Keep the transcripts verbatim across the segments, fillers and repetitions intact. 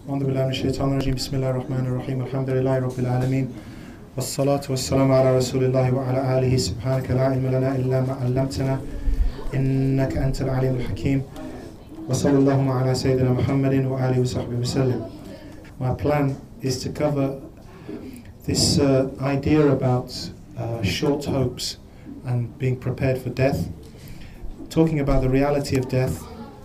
أعوذ بالله من الشيطان الرجيم بسم الله الرحمن الرحيم الحمد لله رب العالمين والصلاة والسلام على رسول الله وعلى آله سبحانك لا علم لنا إلا ما علمتنا إنك أنت العليم الحكيم وصلى اللهم على سيدنا محمد وآله وصحبه وسلم. My plan is to cover this uh, idea about uh, short hopes and being prepared for death, talking about the reality of death,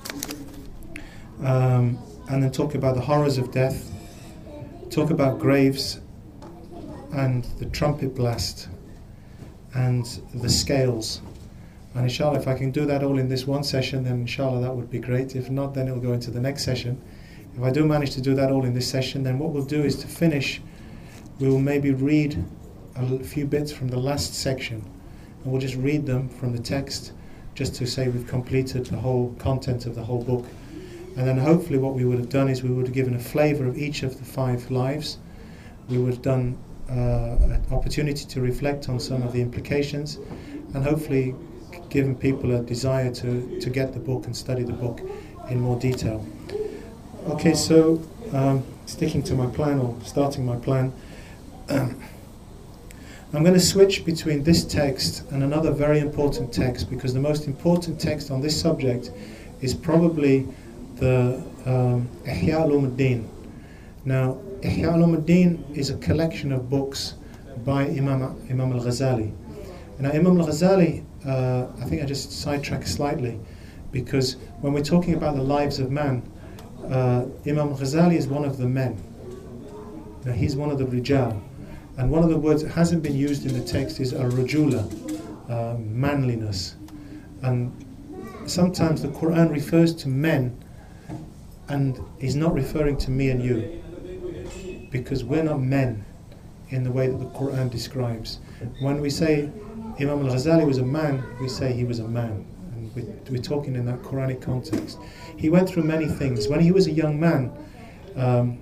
um, and then talk about the horrors of death, talk about graves and the trumpet blast and the scales. And inshallah, if I can do that all in this one session, then inshallah that would be great. If not, then it'll go into the next session. If I do manage to do that all in this session, then what we'll do is to finish, we will maybe read a few bits from the last section, and we'll just read them from the text, just to say we've completed the whole content of the whole book. And then hopefully what we would have done is we would have given a flavour of each of the five lives. We would have done uh, an opportunity to reflect on some of the implications, and hopefully given people a desire to, to get the book and study the book in more detail. Okay, so um, sticking to my plan, or starting my plan, um, I'm going to switch between this text and another very important text, because the most important text on this subject is probably the um, Ihya Ulumuddin. Now, Ihya Ulumuddin is a collection of books by Imam Imam al-Ghazali. Now, Imam al-Ghazali, uh, I think I just sidetracked slightly, because when we're talking about the lives of man, uh, Imam al-Ghazali is one of the men. Now, he's one of the rijal. And one of the words that hasn't been used in the text is al-rujula, uh, manliness. And sometimes the Quran refers to men and is not referring to me and you, because we're not men in the way that the Quran describes. When we say Imam al-Ghazali was a man, we say he was a man, and we, we're talking in that Quranic context. He went through many things. When he was a young man, um,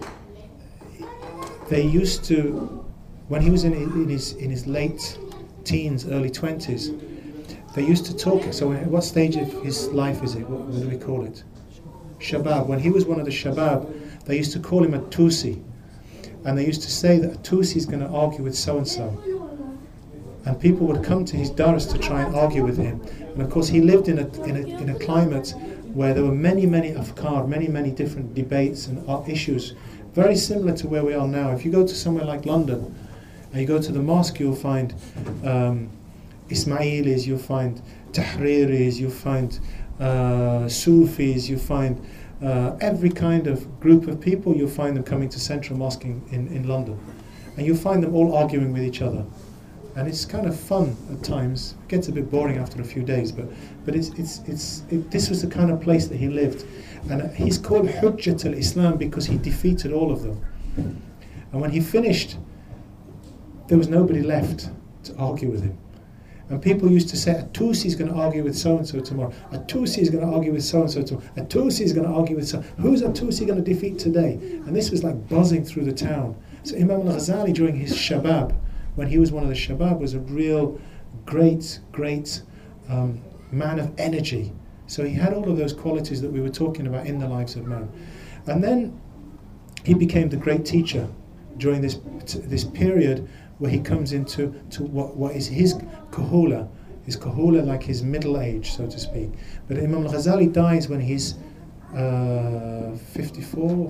they used to, when he was in, in his in his late teens, early twenties, they used to talk. So at what stage of his life is it? What, what do we call it? Shabab. When he was one of the Shabab, they used to call him a Tusi, and they used to say that a Tusi is going to argue with so and so. And people would come to his daras to try and argue with him. And of course, he lived in a in a in a climate where there were many many afkar, many many different debates and issues, very similar to where we are now. If you go to somewhere like London, and you go to the mosque, you'll find um, Ismailis, you'll find Tahriris, you'll find uh, Sufis, you find uh, every kind of group of people. You'll find them coming to Central Mosque in, in, in London, and you'll find them all arguing with each other. And it's kind of fun at times. It gets a bit boring after a few days, but but it's it's it's it, this was the kind of place that he lived, and he's called Hujjat al-Islam because he defeated all of them. And when he finished, there was nobody left to argue with him. And people used to say, a Tusi is going to argue with so-and-so tomorrow. A Tusi is going to argue with so-and-so tomorrow. A Tusi is going to argue with so. Who's a Tusi going to defeat today? And this was like buzzing through the town. So Imam al-Ghazali, during his Shabab, when he was one of the Shabab, was a real great, great um, man of energy. So he had all of those qualities that we were talking about in the lives of man. And then he became the great teacher during this this period where he comes into to what, what is his kahula, his kahula, like his middle age, so to speak. But Imam al-Ghazali dies when he's uh, fifty-four.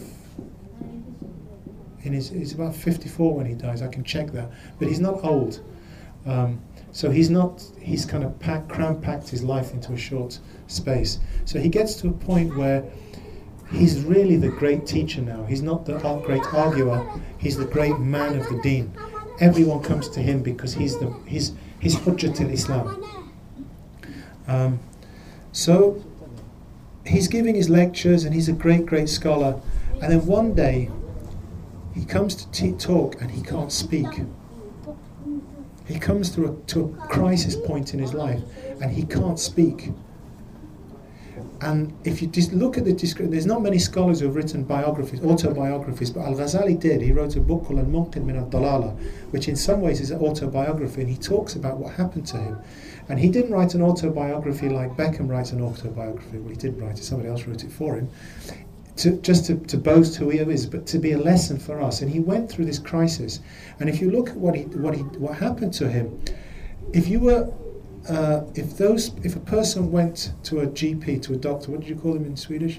In his, he's about fifty-four when he dies. I can check that, but he's not old. Um, so he's not. He's kind of packed, cram-packed his life into a short space. So he gets to a point where he's really the great teacher now. He's not the great arguer. He's the great man of the deen. Everyone comes to him because he's the he's he's Hujjat al-Islam. Um, so he's giving his lectures, and he's a great, great scholar. And then one day, he comes to t- talk and he can't speak. He comes to a, to a crisis point in his life and he can't speak. And if you just look at the description, there's not many scholars who have written biographies, autobiographies, but Al-Ghazali did. He wrote a book called Al-Munqidh min al-Dalala, which in some ways is an autobiography, and he talks about what happened to him. And he didn't write an autobiography like Beckham writes an autobiography. Well, he didn't write it, somebody else wrote it for him. to just to, to boast who he is, but to be a lesson for us. And he went through this crisis. And if you look at what he what he what happened to him, if you were uh, if those if a person went to a G P, to a doctor, what did you call them in Swedish?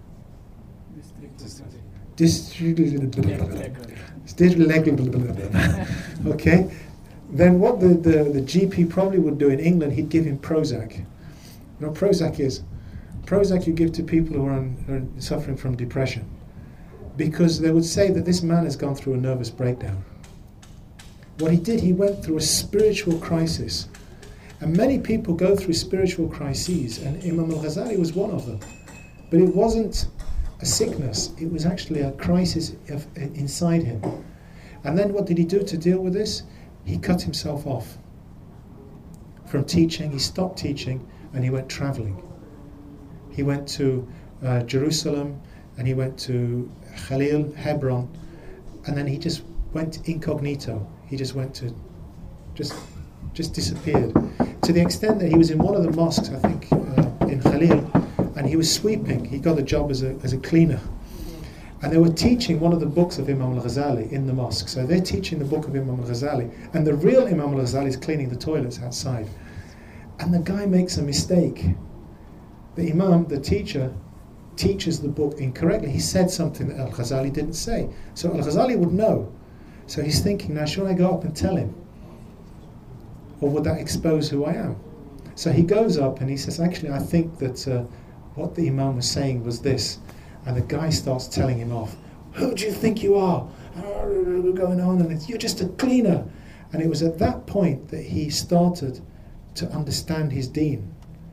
Okay, then what the, the, the G P probably would do in England, he'd give him Prozac. You know what Prozac is? Prozac you give to people who are, on, who are suffering from depression, because they would say that this man has gone through a nervous breakdown. What he did, he went through a spiritual crisis. And many people go through spiritual crises, and Imam al-Ghazali was one of them. But it wasn't a sickness, it was actually a crisis of, uh, inside him. And then what did he do to deal with this? He cut himself off from teaching, he stopped teaching, and he went travelling. He went to uh, Jerusalem, and he went to Khalil, Hebron, and then he just went incognito. He just went to, just just disappeared. To the extent that he was in one of the mosques, I think, uh, in Khalil, and he was sweeping. He got a job as a as a cleaner. And they were teaching one of the books of Imam al-Ghazali in the mosque. So they're teaching the book of Imam al-Ghazali, and the real Imam al-Ghazali is cleaning the toilets outside. And the guy makes a mistake. The Imam, the teacher, teaches the book incorrectly. He said something that al-Ghazali didn't say. So al-Ghazali would know. So he's thinking, now should I go up and tell him? Or would that expose who I am? So he goes up and he says, actually, I think that uh, what the Imam was saying was this. And the guy starts telling him off. Who do you think you are? Going on, and it's, you're just a cleaner. And it was at that point that he started to understand his deen.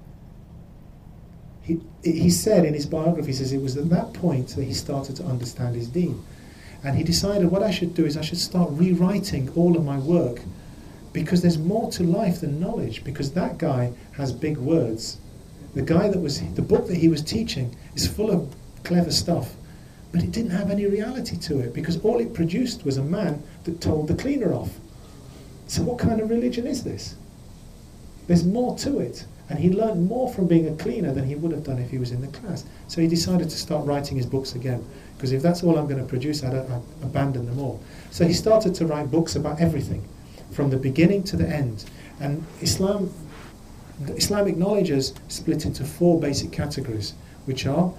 He, he said in his biography, he says it was at that point that he started to understand his deen. And he decided what I should do is I should start rewriting all of my work, because there's more to life than knowledge, because that guy has big words. The guy that was, the book that he was teaching is full of clever stuff, but it didn't have any reality to it, because all it produced was a man that told the cleaner off. So what kind of religion is this? There's more to it. And he learned more from being a cleaner than he would have done if he was in the class. So he decided to start writing his books again, because if that's all I'm going to produce, I'd, I'd abandon them all. So he started to write books about everything, from the beginning to the end. And Islam, the Islamic knowledge is split into four basic categories, which are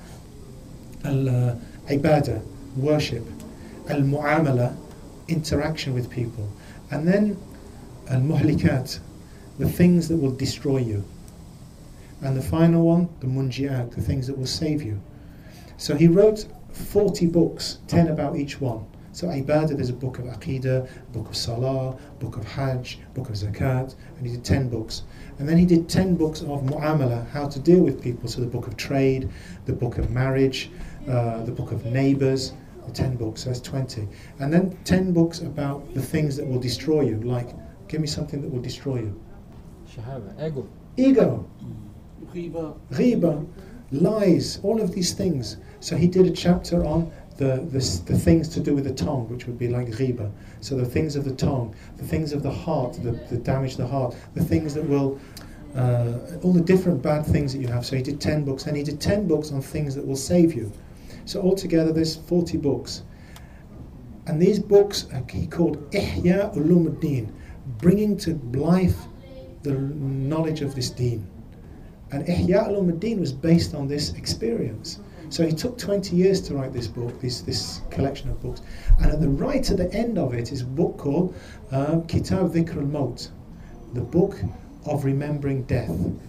al-ibadah, worship, al-mu'amala, interaction with people, and then al-muhlikat, the things that will destroy you. And the final one, the munjiat, the things that will save you. So he wrote forty books, ten about each one. So ibadah, there's a book of aqidah, book of salah, book of hajj, book of zakat, and he did ten books. And then he did ten books of mu'amala, how to deal with people. So the book of trade, the book of marriage, uh, the book of neighbours, the ten books, so that's twenty. And then ten books about the things that will destroy you, like, give me something that will destroy you. Shahaba, ego. Ego. Ghiba. Ghiba, lies, all of these things. So he did a chapter on the, the the things to do with the tongue, which would be like ghiba. So the things of the tongue, the things of the heart, the, the damage the heart, the things that will, uh, all the different bad things that you have. So he did ten books, and he did ten books on things that will save you. So altogether there's forty books. And these books are, he called Ihya Ulumuddin, bringing to life the knowledge of this deen. And Ihya Ulumuddin was based on this experience. So he took twenty years to write this book, this this collection of books. And at the right at the end of it is a book called uh, Kitab Dhikr al-Maut, the book of remembering death.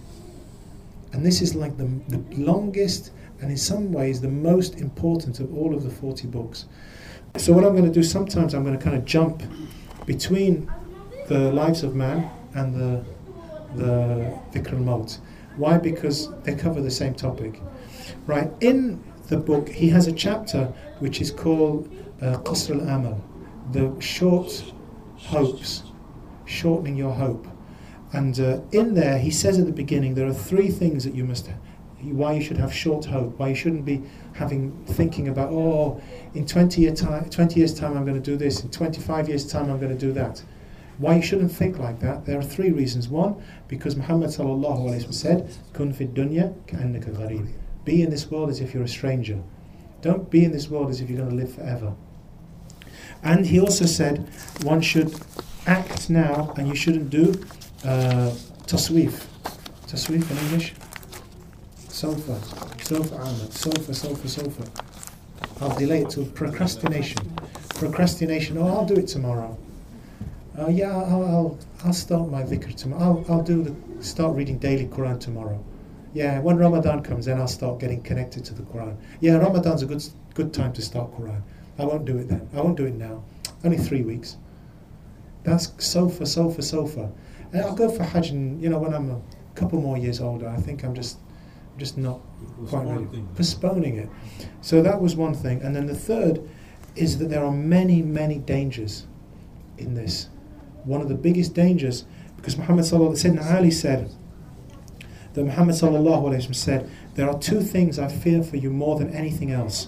And this is like the, the longest and in some ways the most important of all of the forty books. So what I'm going to do, sometimes I'm going to kind of jump between the lives of man and the the Dhikr al-Maut. Why? Because they cover the same topic. Right, in the book he has a chapter which is called uh, Qasr al-Amal, the short hopes, shortening your hope. And uh, in there he says at the beginning there are three things that you must, why you should have short hope, why you shouldn't be having thinking about, oh, in twenty, year time, twenty years time I'm going to do this, in twenty-five years time I'm going to do that. Why you shouldn't think like that? There are three reasons. One, because Muhammad sallallahu alaihi wasallam said, "Kun fi dunya ka'annaka gharib." Be in this world as if you're a stranger. Don't be in this world as if you're going to live forever. And he also said one should act now, and you shouldn't do uh, tasweef. Tasweef in English? Sofa. Sofa Ahmed. Sofa, sofa, sofa. I'll delay it till procrastination. Procrastination. Oh, I'll do it tomorrow. Uh, yeah, I'll, I'll I'll start my dhikr tomorrow. I'll I'll do the start reading daily Quran tomorrow. Yeah, when Ramadan comes, then I'll start getting connected to the Quran. Yeah, Ramadan's a good good time to start Quran. I won't do it then. I won't do it now. Only three weeks. That's sofa, sofa, sofa. And I'll go for Hajj, and, you know, when I'm a couple more years older. I think I'm just I'm just not quite ready. Postponing it. So that was one thing. And then the third is that there are many, many dangers in this. One of the biggest dangers, because Muhammad sallallahu alaihi wasallam, Ali said, that Muhammad sallallahu alaihi wasallam said, there are two things I fear for you more than anything else.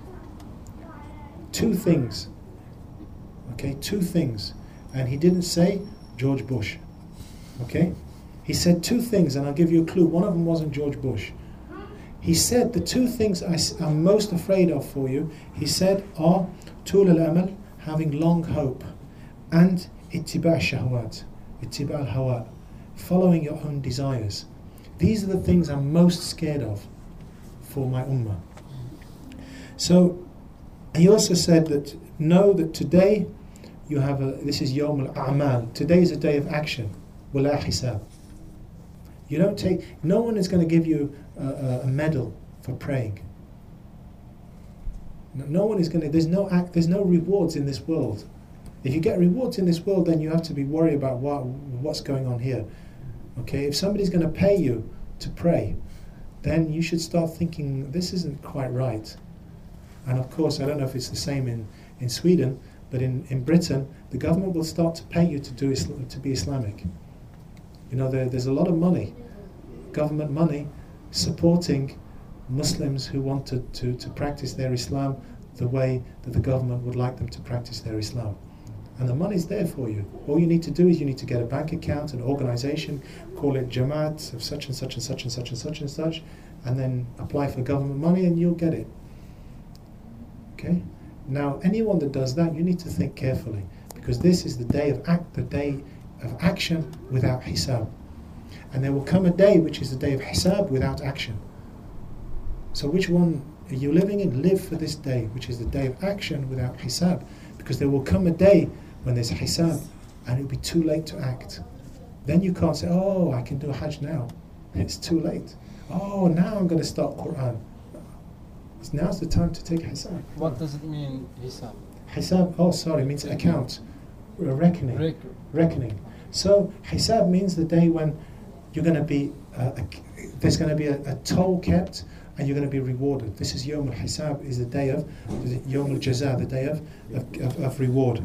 Two things. Okay, two things. And he didn't say George Bush. Okay? He said two things, and I'll give you a clue. One of them wasn't George Bush. He said the two things I, I'm most afraid of for you, he said, are tul al-amal, having long hope, and ittiba' shahwat, ittiba' al-hawa, following your own desires. These are the things I'm most scared of for my ummah. So he also said that know that today you have a, this is Yawm al-A'mal. Today is a day of action. Wala hisab. You don't take, no one is going to give you a, a medal for praying. No, no one is going to, there's no act, there's no rewards in this world. If you get rewards in this world, then you have to be worried about what, what's going on here. Okay, if somebody's going to pay you to pray, then you should start thinking, this isn't quite right. And of course, I don't know if it's the same in, in Sweden, but in, in Britain, the government will start to pay you to do Islam, to be Islamic. You know, there, there's a lot of money, government money, supporting Muslims who want to, to, to practice their Islam the way that the government would like them to practice their Islam. And the money's there for you. All you need to do is you need to get a bank account, an organization, call it Jamaat of such and such and such and such and such and such, and then apply for government money and you'll get it. Okay? Now, anyone that does that, you need to think carefully, because this is the day of act, the day of action without hisab. And there will come a day which is the day of hisab without action. So which one are you living in? Live for this day, which is the day of action without hisab. Because there will come a day when there's hisab and it will be too late to act. Then you can't say, oh, I can do a Hajj now. It's too late. Oh, now I'm going to start Quran. Now's the time to take hisab. What does it mean, hisab? Hisab, oh sorry, means account. Reckoning. Record. Reckoning. So hisab means the day when you're going to be, uh, a, there's going to be a, a toll kept and you're going to be rewarded. This is Yawm al-Hisab, is the day of, Yawm al-Jaza, the day of, of, of, of reward.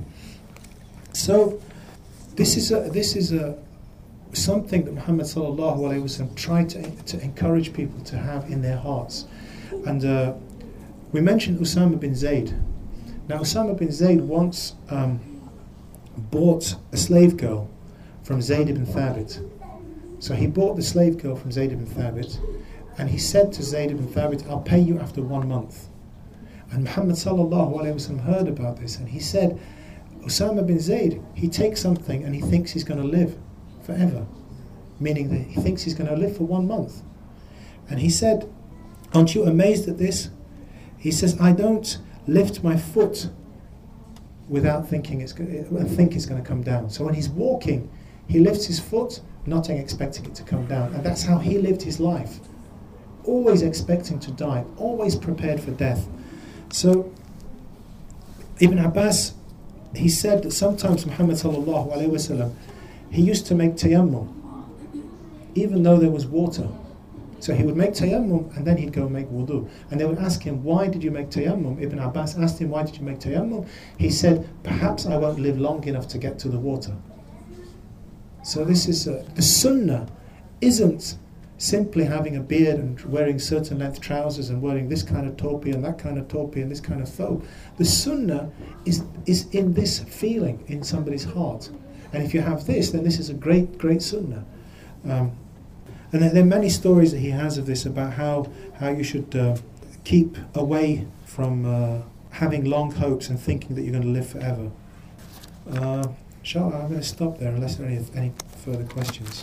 So this is a, this is a, something that Muhammad sallallahu alaihi wasallam tried to, to encourage people to have in their hearts. And uh, we mentioned Usama bin Zayd. Now Usama bin Zayd once um, bought a slave girl from Zayd ibn Thabit. So he bought the slave girl from Zayd ibn Thabit, and he said to Zayd ibn Thabit, I'll pay you after one month. And Muhammad sallallahu alaihi wasallam heard about this, and he said, Usama bin Zayd, he takes something and he thinks he's going to live forever, meaning that he thinks he's going to live for one month. And he said, aren't you amazed at this? He says, I don't lift my foot without thinking it's going to, think it's going to come down. So when he's walking, he lifts his foot, not expecting it to come down. And that's how he lived his life. Always expecting to die, always prepared for death. So Ibn Abbas, he said that sometimes Muhammad sallallahu alaihi wasallam, he used to make tayammum, even though there was water. So he would make tayammum and then he'd go make wudu. And they would ask him, why did you make tayammum? Ibn Abbas asked him, why did you make tayammum? He said, perhaps I won't live long enough to get to the water. So this is, uh, the sunnah isn't simply having a beard and wearing certain length trousers and wearing this kind of topi and that kind of topi and this kind of thobe. The sunnah is, is in this feeling in somebody's heart. And if you have this, then this is a great, great sunnah. Um, And there are many stories that he has of this, about how, how you should uh, keep away from uh, having long hopes and thinking that you're going to live forever. Uh, inshallah, I'm going to stop there unless there are any, any further questions.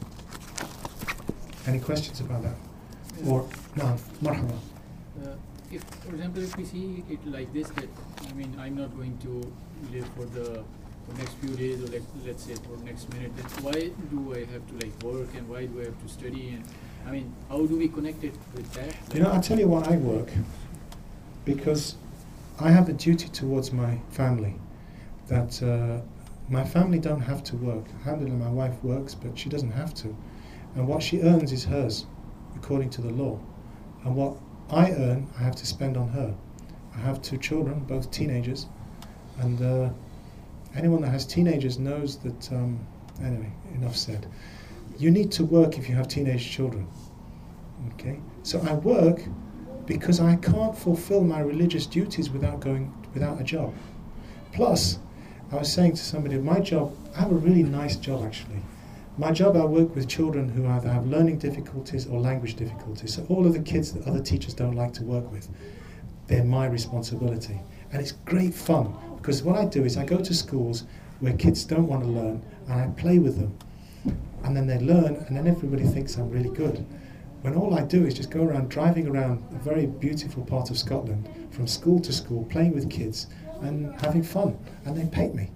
Any questions about that? Or, no, marhaba. Uh, if, for example, if we see it like this, that, I mean, I'm not going to live for the for next few days, or like, let's say for next minute, then why do I have to like work, and why do I have to study? And I mean, how do we connect it with that? Like, You know, I'll tell you why I work. Because I have a duty towards my family. That uh, my family don't have to work. Alhamdulillah, my wife works, but she doesn't have to. And what she earns is hers, according to the law. And what I earn, I have to spend on her. I have two children, both teenagers, and uh, anyone that has teenagers knows that, um, anyway, enough said. You need to work if you have teenage children, okay? So I work because I can't fulfill my religious duties without going, without a job. Plus, I was saying to somebody, my job, I have a really nice job actually. My job, I work with children who either have learning difficulties or language difficulties. So all of the kids that other teachers don't like to work with, they're my responsibility. And it's great fun, because what I do is I go to schools where kids don't want to learn, and I play with them. And then they learn, and then everybody thinks I'm really good. When all I do is just go around driving around a very beautiful part of Scotland, from school to school, playing with kids and having fun, and they pay me.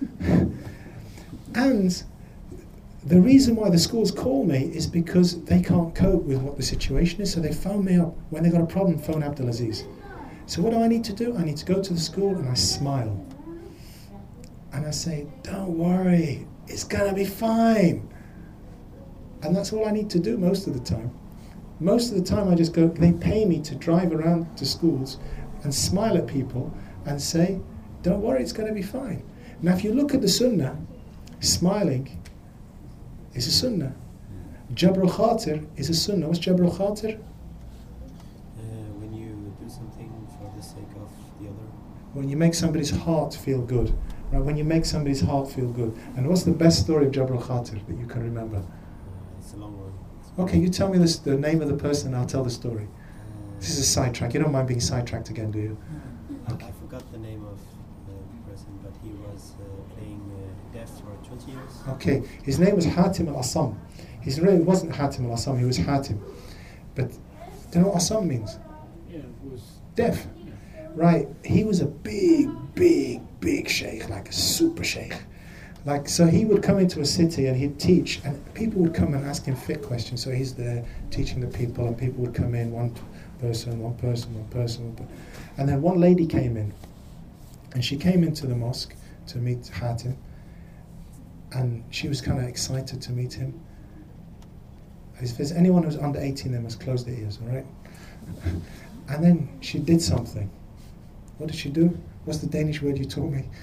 And the reason why the schools call me is because they can't cope with what the situation is, so they phone me up. When they've got a problem, phone Abdulaziz. So what do I need to do? I need to go to the school and I smile. And I say, don't worry, it's going to be fine. And that's all I need to do most of the time. Most of the time I just go, they pay me to drive around to schools and smile at people and say, don't worry, it's going to be fine. Now if you look at the sunnah, smiling is a sunnah. Jabr al-Khatir is a sunnah. What's Jabr al-Khatir? Uh, when you do something for the sake of the other. When you make somebody's heart feel good. Right? When you make somebody's heart feel good. And what's the best story of Jabr al-Khatir that you can remember? Uh, it's a long one. Okay, you tell me this, the name of the person and I'll tell the story. Uh, This is a sidetrack. You don't mind being sidetracked again, do you? I forgot the name of uh, the person, but he was uh, playing uh, deaf for twenty years. Okay, his name was Hatim al-Asam. His name wasn't Hatim al-Asam, he was Hatim. But do you know what Asam means? yeah, it was Deaf. yeah. Right, he was a big, big, big sheikh, like a super sheikh. Like, so he would come into a city and he'd teach, and people would come and ask him fiqh questions. So he's there teaching the people, and people would come in, one person, one person, one person. One per- and then one lady came in, and she came into the mosque to meet Hatim, and she was kind of excited to meet him. If there's anyone who's under eighteen, they must close their ears, all right? And then she did something. What did she do? What's the Danish word you taught me?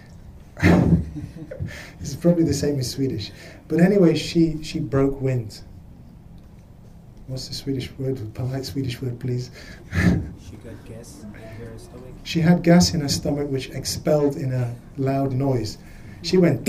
It's probably the same as Swedish. But anyway, she, she broke wind. What's the Swedish word? Polite Swedish word, please. She got gas in her stomach. She had gas in her stomach which expelled in a loud noise. She went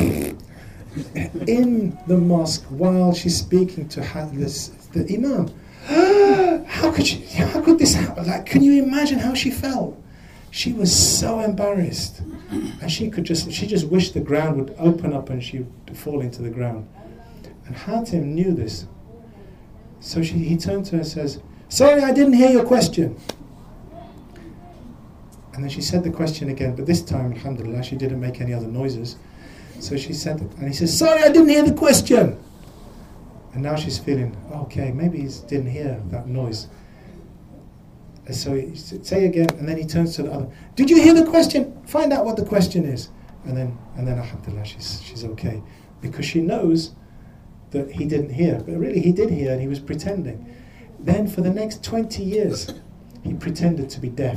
in the mosque while she's speaking to ha- this, the imam. How could she, how could this happen? Like, can you imagine how she felt? She was so embarrassed, and she could just she just wished the ground would open up and she would fall into the ground. And Hatim knew this, so she, he turned to her and says, "Sorry, I didn't hear your question." And then she said the question again, but this time, alhamdulillah, she didn't make any other noises. So she said it, and he says, "Sorry, I didn't hear the question." And now she's feeling, okay, maybe he didn't hear that noise. And so he said, say again, and then he turns to the other. "Did you hear the question? Find out what the question is." And then, and then, alhamdulillah, she's she's okay, because she knows that he didn't hear, but really he did hear, and he was pretending. Then for the next twenty years, he pretended to be deaf,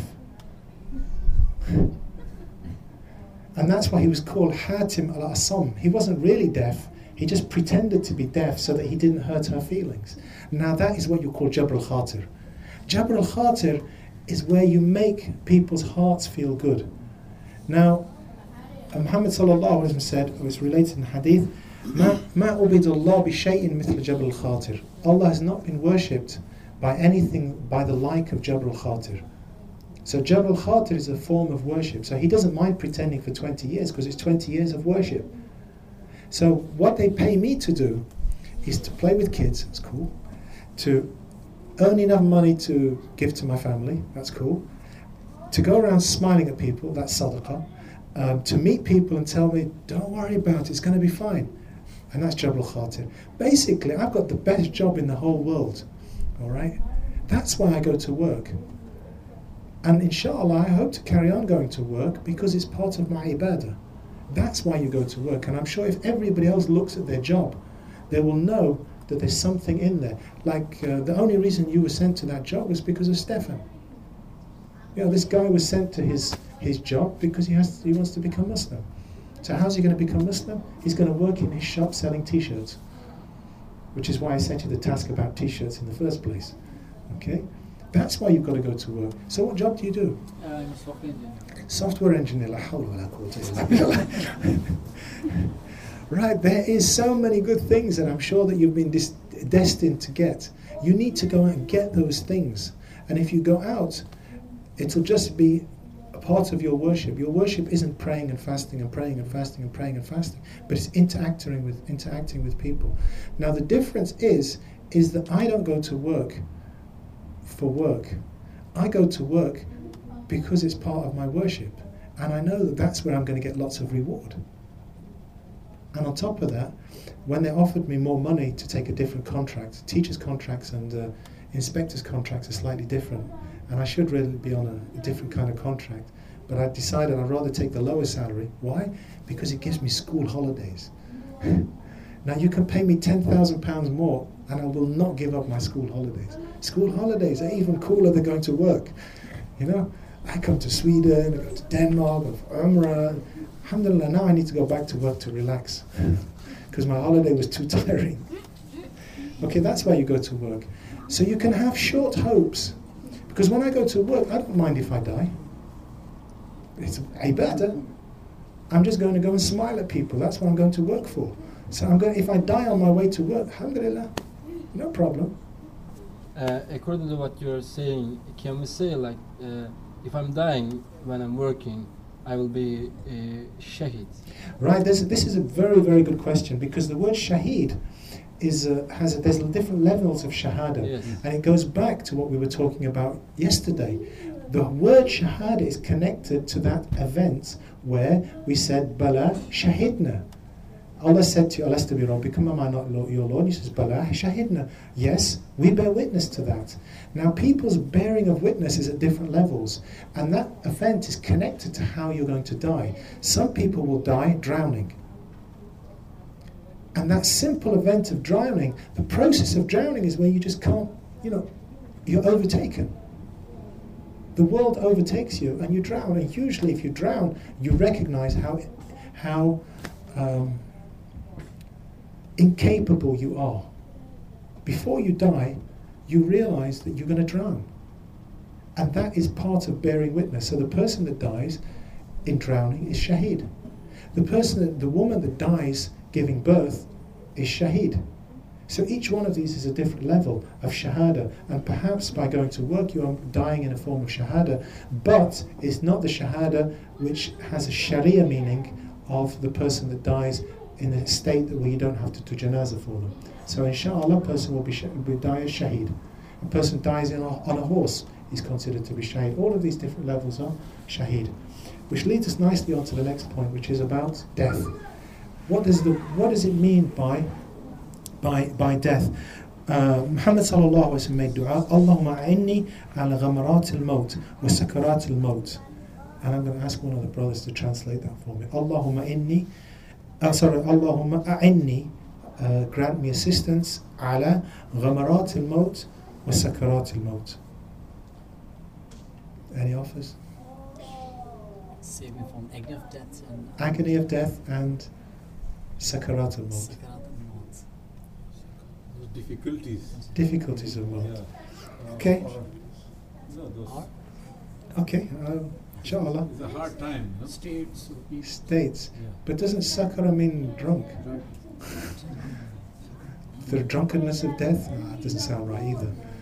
and that's why he was called Hatim al-Asam. He wasn't really deaf. He just pretended to be deaf so that he didn't hurt her feelings. Now that is what you call Jabr al-Khatir. Jabr al-Khatir is where you make people's hearts feel good. Now, Muhammad sallallahu alaihi wasallam said, it was related in hadith, "Ma ma ubid Allah bi shay'in mithl Jabr al-Khatir." Allah has not been worshipped by anything by the like of Jabr al-Khatir. So Jabal Khatir is a form of worship. So he doesn't mind pretending for twenty years because it's twenty years of worship. So what they pay me to do is to play with kids, that's cool, to earn enough money to give to my family, that's cool, to go around smiling at people, that's sadaqah, um, to meet people and tell me, don't worry about it, it's going to be fine. And that's Jabal Khatir. Basically, I've got the best job in the whole world, all right? That's why I go to work. And inshallah, I hope to carry on going to work because it's part of my ibadah. That's why you go to work. And I'm sure if everybody else looks at their job, they will know that there's something in there. Like uh, the only reason you were sent to that job was because of Stefan. You know, this guy was sent to his, his job because he has he wants to become Muslim. So how's he going to become Muslim? He's going to work in his shop selling T-shirts, which is why I sent you the task about T-shirts in the first place. Okay, that's why you've got to go to work. So what job do you do? Uh, I'm a software engineer. Software engineer. La hawla wa la quwwata illa billah. Right, there is so many good things that I'm sure that you've been dis- destined to get. You need to go out and get those things. And if you go out, it'll just be a part of your worship. Your worship isn't praying and fasting and praying and fasting and praying and fasting, but it's interacting with interacting with people. Now the difference is is that I don't go to work for work. I go to work because it's part of my worship, and I know that that's where I'm going to get lots of reward. And on top of that, when they offered me more money to take a different contract, teachers' contracts and uh, inspectors' contracts are slightly different, and I should really be on a, a different kind of contract, but I decided I'd rather take the lower salary. Why? Because it gives me school holidays. Now you can pay me ten thousand pounds more and I will not give up my school holidays. School holidays are even cooler than going to work. You know, I come to Sweden, I go to Denmark, I go for Umrah. Alhamdulillah, now I need to go back to work to relax because my holiday was too tiring. Okay, that's why you go to work. So you can have short hopes, because when I go to work, I don't mind if I die. It's ibadah. I'm just going to go and smile at people. That's what I'm going to work for. So I'm going. If I die on my way to work, alhamdulillah, no problem. Uh, according to what you're saying, can we say like, uh, if I'm dying when I'm working, I will be a shaheed? Right. This this is a very very good question, because the word shaheed is uh, has a, there's different levels of shahada, Yes. and it goes back to what we were talking about yesterday. The word shahada is connected to that event where we said bala shahidna. Allah said to you, Alasta bi rabbikum, am I not your Lord? He says, Bala shahidna. Yes, we bear witness to that. Now, people's bearing of witness is at different levels, and that event is connected to how you're going to die. Some people will die drowning. And that simple event of drowning, the process of drowning is where you just can't, you know, you're overtaken. The world overtakes you and you drown. And usually if you drown, you recognize how, how, um, incapable you are. Before you die, you realize that you're going to drown. And that is part of bearing witness. So the person that dies in drowning is shaheed. The person, that, the woman that dies giving birth is shaheed. So each one of these is a different level of shahada, and perhaps by going to work you are dying in a form of shahada, but it's not the shahada which has a sharia meaning of the person that dies in a state where you don't have to do janazah for them. So inshallah, a person will be, sh- will die as shaheed. A person dies in a, on a horse is considered to be shaheed. All of these different levels are shaheed. Which leads us nicely on to the next point, which is about death. What does the what does it mean by by by death? Uh, Muhammad sallallahu alaihi wasallam made dua, Allahumma a'inni ala ghamarat al-maut wa sakarat al-maut. And I'm going to ask one of the brothers to translate that for me. Allahumma inni Uh, sorry, Allahumma a'inni, uh, grant me assistance, ala ghamarat al-maut wa sakarat al-maut. Any offers? Save me from agony of death and Agony of death and sakarat al-maut. sakarat al-maut. Those difficulties. Difficulties of maut. Yeah. Okay. No, those. Or Okay, um, inshallah. It's a hard time. No? States of people. States. Yeah. But doesn't sakara mean drunk? The drunkenness of death? No, that doesn't sound right either.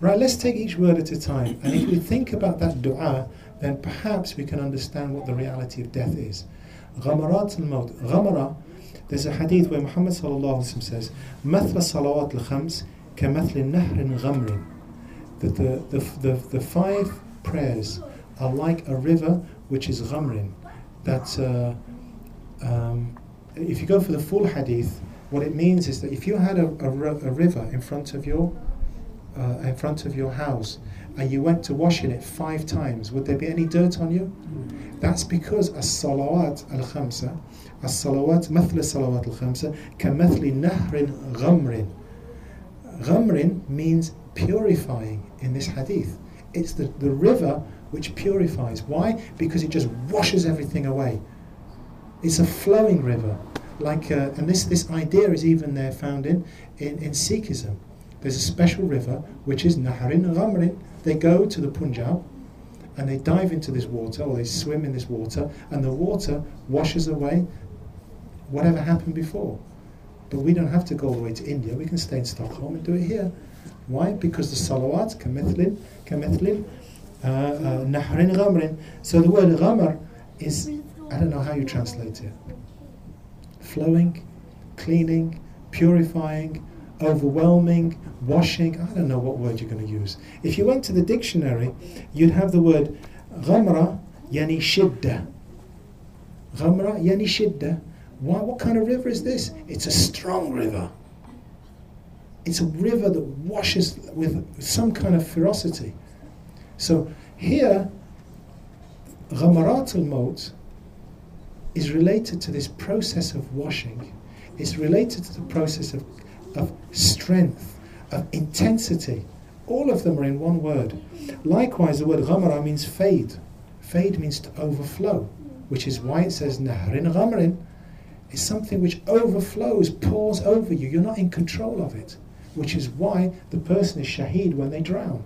Right, let's take each word at a time. And if we think about that dua, then perhaps we can understand what the reality of death is. غمرات الموت. غمرة, there's a hadith where Muhammad sallallahu alaihi wasallam says, مثل الصلوات الخمس كمثل نهر غمر. That the, the, the, the five prayers are like a river which is ghamrin. That uh, um, if you go for the full hadith, what it means is that if you had a, a, a river in front of your uh, in front of your house and you went to wash in it five times, would there be any dirt on you? That's because as-salawat al-khamsa, as-salawat مثل الصلوات الخمسة كمثل نهر غمر. Ghamrin means purifying in this hadith. It's the, the river which purifies. Why? Because it just washes everything away. It's a flowing river. Like, uh, and this, this idea is even there found in, in, in Sikhism. There's a special river which is Naharin Ghamrin. They go to the Punjab and they dive into this water, or they swim in this water, and the water washes away whatever happened before. But we don't have to go all the way to India. We can stay in Stockholm and do it here. Why? Because the salawat, kamethlin, kamethlin, nahrin ghamrin. So the word ghamar is, I don't know how you translate it. Flowing, cleaning, purifying, overwhelming, washing. I don't know what word you're going to use. If you went to the dictionary, you'd have the word ghamra yani shidda. Ghamra yani shidda. Why? What kind of river is this? It's a strong river. It's a river that washes with some kind of ferocity. So here, Ghamarat al-Maut is related to this process of washing. It's related to the process of, of strength, of intensity. All of them are in one word. Likewise, the word Ghamara means fade. Fade means to overflow, which is why it says Nahrin Ghamrin. It's something which overflows, pours over you. You're not in control of it, which is why the person is shaheed when they drown.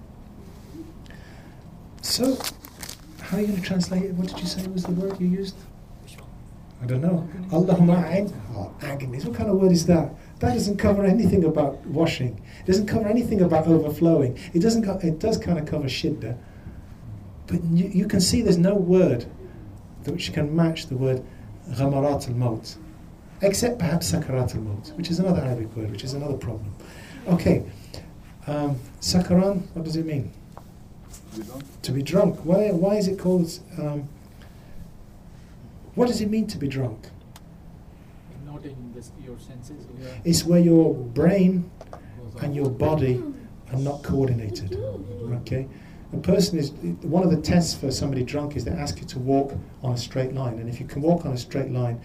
So, how are you going to translate it? What did you say was the word you used? I don't know. Allahumma a'in. Oh, agonies. What kind of word is that? That doesn't cover anything about washing. It doesn't cover anything about overflowing. It doesn't. Co- it does kind of cover shidda. But you, you can see there's no word that which can match the word Ghamarat al-Maut, except perhaps Sakarat al-Maut, which is another Arabic word, which is another problem. Okay, um, Sakaran, what does it mean? You know? To be drunk. Why, why is it called... Um, what does it mean to be drunk? Not in this, your senses. Yeah. It's where your brain and your body are not coordinated. Okay? A person is... One of the tests for somebody drunk is they ask you to walk on a straight line. And if you can walk on a straight line...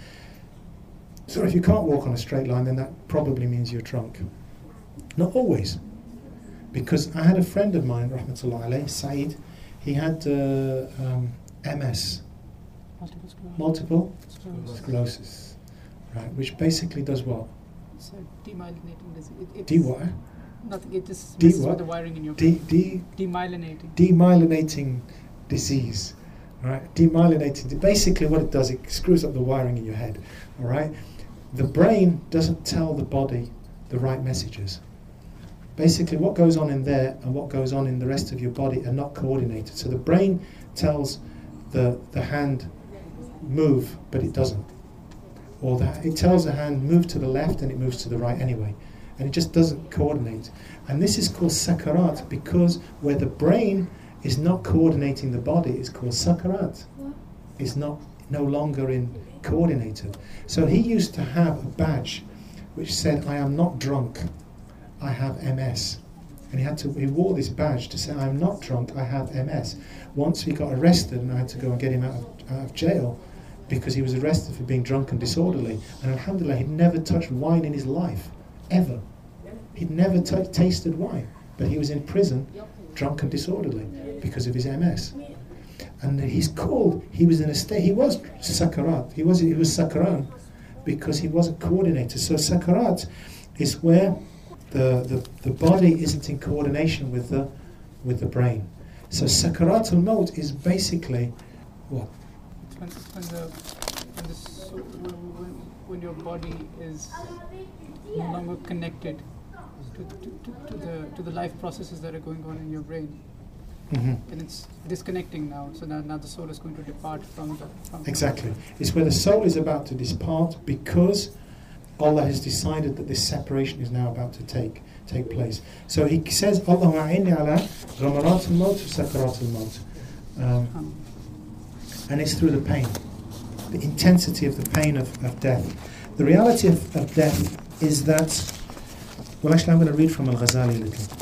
So if you can't walk on a straight line, then that probably means you're drunk. Not always. Because I had a friend of mine, rahmatullah alayh, Saeed, he had uh, um, M S. Multiple sclerosis. Multiple Sclerosis. sclerosis. Right, which basically does what? It's a demyelinating disease. It, it's D what? Nothing. It just D messes what? with the wiring in your D, brain. D, Demyelinating. demyelinating disease. Right? Demyelinating. Basically what it does, it screws up the wiring in your head. All right? The brain doesn't tell the body the right messages. Basically what goes on in there and what goes on in the rest of your body are not coordinated. So the brain tells the, the hand move, but it doesn't. Or the, it tells the hand move to the left and it moves to the right anyway. And it just doesn't coordinate. And this is called sakarat because where the brain is not coordinating the body, it's called sakarat. It's not no longer in coordinated. So he used to have a badge which said, I am not drunk, I have M S. And he had to he wore this badge to say, I am not drunk, I have M S. Once we got arrested and I had to go and get him out of, out of jail because he was arrested for being drunk and disorderly. And alhamdulillah, he'd never touched wine in his life, ever. He'd never t- tasted wine. But he was in prison, drunk and disorderly, because of his M S. And he's called, he was in a state, he was sakarat, he was, he was sakaran, because he wasn't coordinated. So sakarat is where the, the, the body isn't in coordination with the with the brain. So sakarat al-maut is basically what? It's when, it's when the when, the, so when, when, when your body is no longer connected to, to, to, to the to the life processes that are going on in your brain. Mm-hmm. And it's disconnecting now, so now, now the soul is going to depart from the... From Exactly. It's where the soul is about to depart because Allah has decided that this separation is now about to take take place. So he says, Allahu a'inni ala ghamarat al-maut wa sakarat al-maut. Um, and it's through the pain, the intensity of the pain of, of death. The reality of, of death is that, well actually I'm going to read from Al-Ghazali a little.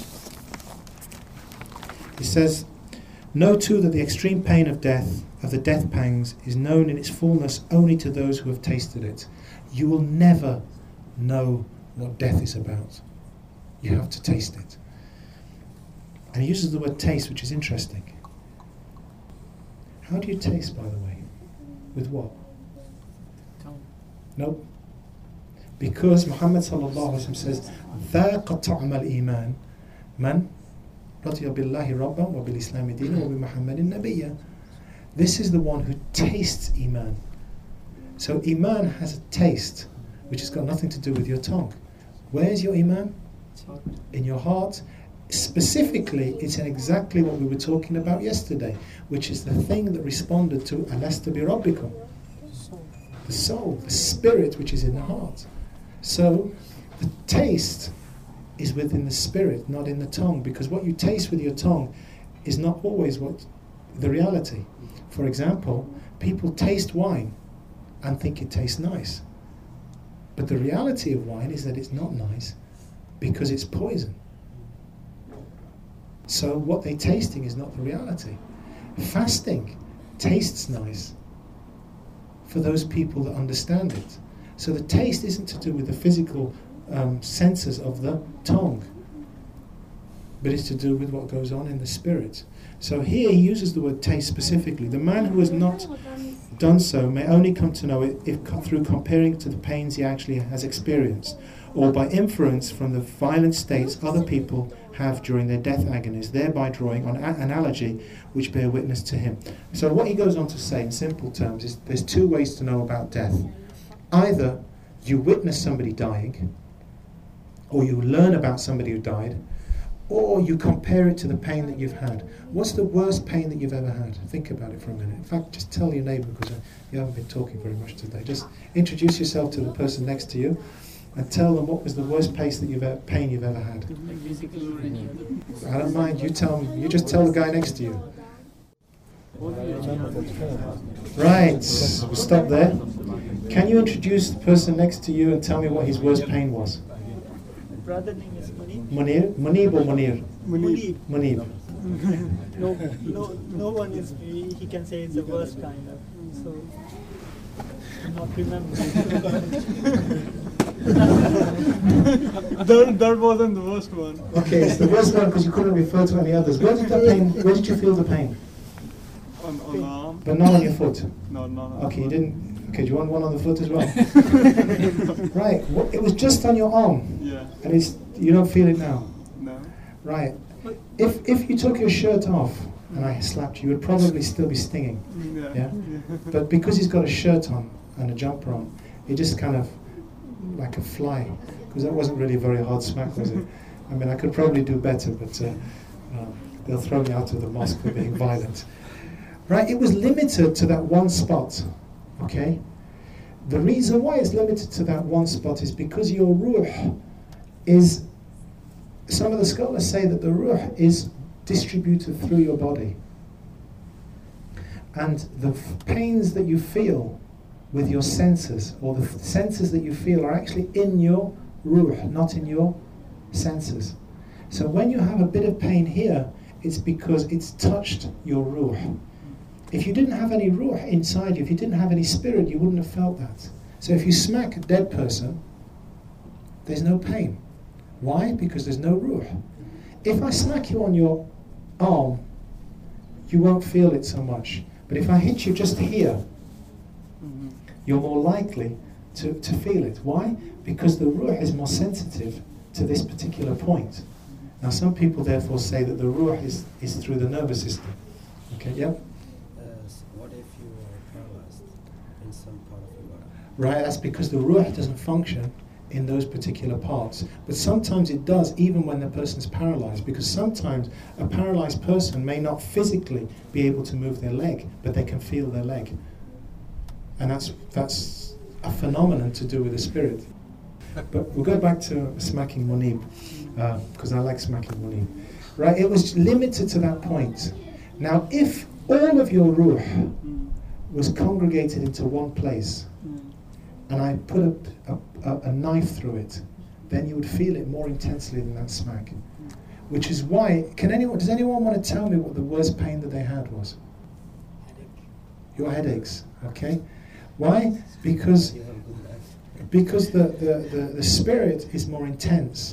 He says, know too that the extreme pain of death, of the death pangs, is known in its fullness only to those who have tasted it. You will never know what death is about. You have to taste it. And he uses the word taste, which is interesting. How do you taste, by the way? With what? Tongue. Nope. Because Muhammad sallallahu alaihi wasallam says, ذَاقَ طَعْمَ الْإِيمَانِ مَنْ رَضِيَ بِاللَّهِ رَبًّا وَبِالْإِسْلَامِ دِينًا وَبِمُحَمَّدٍ نَبِيًّا. This is the one who tastes Iman. So Iman has a taste, which has got nothing to do with your tongue. Where's your Iman? In your heart. Specifically, it's in exactly what we were talking about yesterday, which is the thing that responded to Alasta bi Rabbikum. The soul, the spirit which is in the heart. So, the taste is within the spirit, not in the tongue, because what you taste with your tongue is not always what the reality. For example, people taste wine and think it tastes nice. But the reality of wine is that it's not nice because it's poison. So what they're tasting is not the reality. Fasting tastes nice for those people that understand it. So the taste isn't to do with the physical um, senses of the tongue, but it's to do with what goes on in the spirit. So here he uses the word taste specifically. The man who has not done so may only come to know it if co- through comparing it to the pains he actually has experienced, or by inference from the violent states other people have during their death agonies, thereby drawing on an analogy which bear witness to him. So what he goes on to say in simple terms is there's two ways to know about death. Either you witness somebody dying, or you learn about somebody who died, or you compare it to the pain that you've had. What's the worst pain that you've ever had? Think about it for a minute. In fact, just tell your neighbour, because you haven't been talking very much today. Just introduce yourself to the person next to you and tell them what was the worst pain that you've ever, pain you've ever had. I don't mind. You tell me. You just tell the guy next to you. Right. We'll stop there. Can you introduce the person next to you and tell me what his worst pain was? Brother name is Munib. Munir? Munib or Munir? Munib. Munib. no, no, no one is. He, he can say it's the worst kind of. So, not remember. that, that wasn't the worst one. Okay, it's the worst one because you couldn't refer to any others. Where did that pain? Where did you feel the pain? On, on the arm. But not on your foot. No, no, no. Okay, you didn't. Okay, do you want one on the foot as well? Right. Well, it was just on your arm. Yeah. And it's you don't feel it now. No. Right. If if you took your shirt off and I slapped you, you would probably still be stinging. Yeah. Yeah. But because he's got a shirt on and a jumper on, it just kind of like a fly. Because that wasn't really a very hard smack, was it? I mean, I could probably do better, but uh, uh, they'll throw me out of the mosque for being violent. Right. It was limited to that one spot. Okay? The reason why it's limited to that one spot is because your ruh is, some of the scholars say that the ruh is distributed through your body. And the f- pains that you feel with your senses, or the f- senses that you feel are actually in your ruh, not in your senses. So when you have a bit of pain here, it's because it's touched your ruh. If you didn't have any ruh inside you, if you didn't have any spirit, you wouldn't have felt that. So if you smack a dead person, there's no pain. Why? Because there's no ruh. If I smack you on your arm, you won't feel it so much. But if I hit you just here, mm-hmm. you're more likely to, to feel it. Why? Because the ruh is more sensitive to this particular point. Now some people therefore say that the ruh is, is through the nervous system. Okay, yep? Right, that's because the ruh doesn't function in those particular parts. But sometimes it does, even when the person's paralyzed, because sometimes a paralyzed person may not physically be able to move their leg, but they can feel their leg. And that's that's a phenomenon to do with the spirit. But we'll go back to smacking Munib, because uh, I like smacking Munib. Right, it was limited to that point. Now, if all of your ruh was congregated into one place, and I put a, a, a knife through it, then you would feel it more intensely than that smack. Which is why, can anyone, does anyone want to tell me what the worst pain that they had was? Headache. Your headaches, okay? Why? Because because the, the, the, the spirit is more intense.